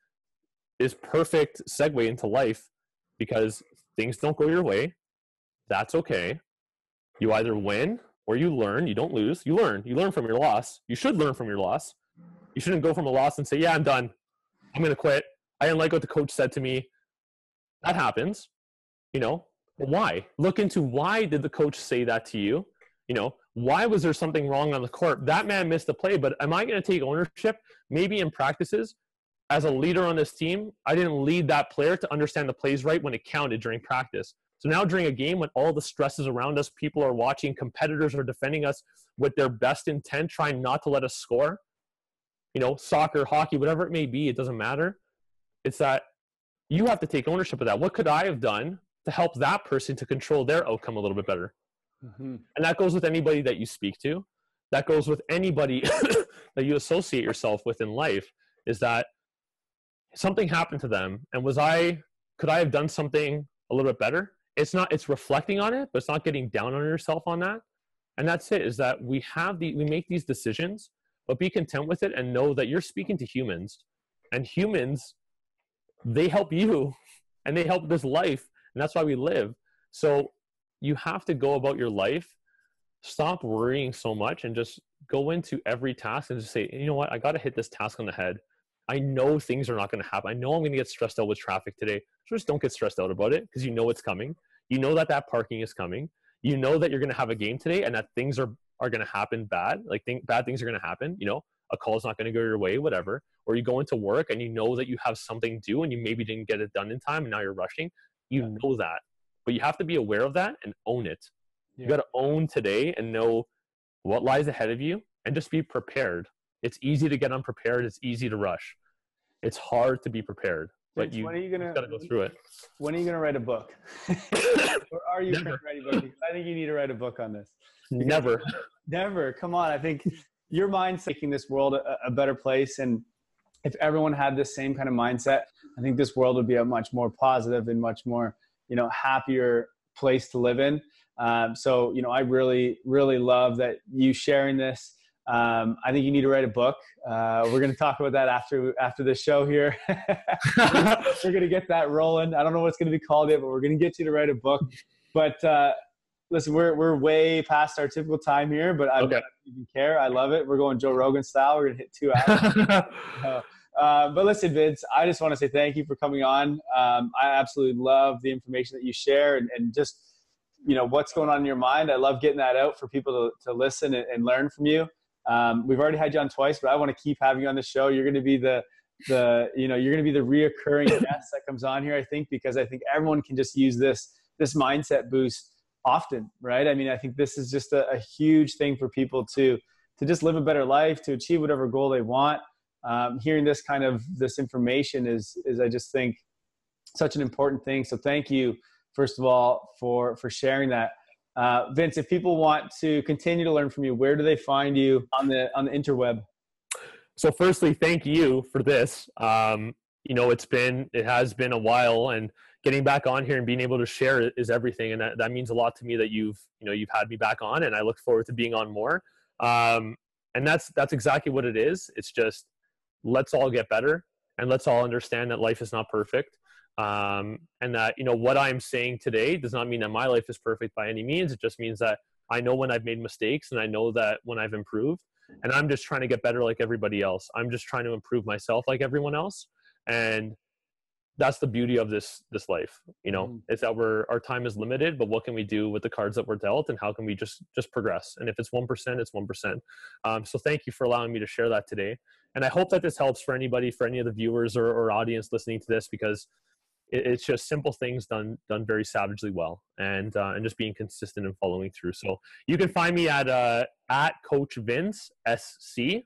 is perfect segue into life, because things don't go your way. That's okay. You either win or you learn. You don't lose. You learn. You learn from your loss. You should learn from your loss. You shouldn't go from a loss and say, yeah, I'm done. I'm going to quit. I didn't like what the coach said to me. That happens, you know, but why? Look into why did the coach say that to you? You know, why was there something wrong on the court? That man missed the play, but am I going to take ownership? Maybe in practices, as a leader on this team, I didn't lead that player to understand the plays right when it counted during practice. So now during a game when all the stress is around us, people are watching, competitors are defending us with their best intent, trying not to let us score, you know, soccer, hockey, whatever it may be, it doesn't matter. It's that you have to take ownership of that. What could I have done to help that person to control their outcome a little bit better? Mm-hmm. And that goes with anybody that you speak to. That goes with anybody that you associate yourself with in life, is that something happened to them. And was I, could I have done something a little bit better? It's not, it's reflecting on it, but it's not getting down on yourself on that. And that's it, is that we have the, we make these decisions, but be content with it and know that you're speaking to humans, and humans, they help you and they help this life. And that's why we live. So you have to go about your life, stop worrying so much, and just go into every task and just say, you know what, I got to hit this task on the head. I know things are not going to happen. I know I'm going to get stressed out with traffic today. So just don't get stressed out about it, because you know it's coming. You know that that parking is coming. You know that you're going to have a game today and that things are, are going to happen bad. Like think, bad things are going to happen. You know, a call is not going to go your way, whatever. Or you go into work and you know that you have something due and you maybe didn't get it done in time and now you're rushing. You know that. But you have to be aware of that and own it. Yeah. You got to own today and know what lies ahead of you and just be prepared. It's easy to get unprepared. It's easy to rush. It's hard to be prepared, but Vince, you, when are you gonna, got to go through it. When are you going to write a book? Or are you going to write a book? I think you need to write a book on this. Because Never. Never. Come on. I think your mindset making this world a, a better place. And if everyone had this same kind of mindset, I think this world would be a much more positive and much more, you know, happier place to live in. Um, so, you know, I really, really love that you sharing this. Um, I think you need to write a book. Uh, we're going to talk about that after, after the show here. We're going to get that rolling. I don't know what it's going to be called yet, but we're going to get you to write a book. But, uh, listen, we're, we're way past our typical time here, but I okay. don't even care. I love it. We're going Joe Rogan style. We're going to hit two hours. uh, uh, but listen, Vince, I just want to say thank you for coming on. Um, I absolutely love the information that you share and, and just, you know, what's going on in your mind. I love getting that out for people to, to listen and, and learn from you. Um, we've already had you on twice, but I want to keep having you on the show. You're going to be the, the, you know, you're going to be the reoccurring guest that comes on here, I think, because I think everyone can just use this, this mindset boost often, right? I mean, I think this is just a, a huge thing for people to, to just live a better life, to achieve whatever goal they want. Um, hearing this kind of, this information is, is I just think such an important thing. So thank you, first of all, for, for sharing that. Uh, Vince, if people want to continue to learn from you, where do they find you on the, on the interweb? So firstly, thank you for this. Um, you know, it's been, it has been a while, and getting back on here and being able to share it is everything. And that, that means a lot to me that you've, you know, you've had me back on, and I look forward to being on more. Um, and that's, that's exactly what it is. It's just, let's all get better, and let's all understand that life is not perfect. Um, and that, you know, what I'm saying today does not mean that my life is perfect by any means. It just means that I know when I've made mistakes, and I know that when I've improved, and I'm just trying to get better like everybody else. I'm just trying to improve myself like everyone else. And that's the beauty of this, this life, you know, mm-hmm. It's that we're, our time is limited, but what can we do with the cards that we're dealt, and how can we just, just progress? And if it's one percent, it's one percent. Um, so thank you for allowing me to share that today. And I hope that this helps for anybody, for any of the viewers or, or audience listening to this, because it, it's just simple things done, done very savagely well, and, uh, and just being consistent and following through. So you can find me at, uh, at Coach Vince S C,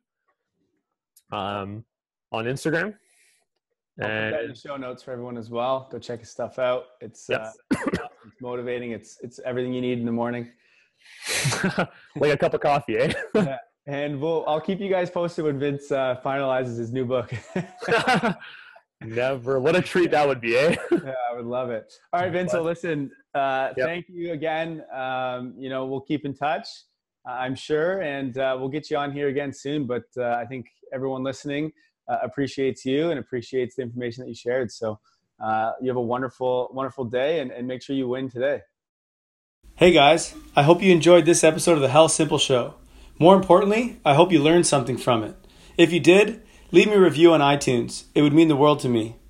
um, on Instagram. I'll put that in the show notes for everyone as well. Go check his stuff out. It's, yes. uh, it's motivating. It's, it's everything you need in the morning. Like a cup of coffee, eh? Yeah. And we'll, I'll keep you guys posted when Vince uh, finalizes his new book. Never. What a treat that would be, eh? Yeah, I would love it. All right, Vince. So listen, uh, yep. Thank you again. Um, you know, we'll keep in touch. I'm sure. And uh, we'll get you on here again soon. But uh, I think everyone listening uh, appreciates you and appreciates the information that you shared. So uh, you have a wonderful, wonderful day, and, and make sure you win today. Hey guys, I hope you enjoyed this episode of the Health Simple Show. More importantly, I hope you learned something from it. If you did, leave me a review on iTunes. It would mean the world to me.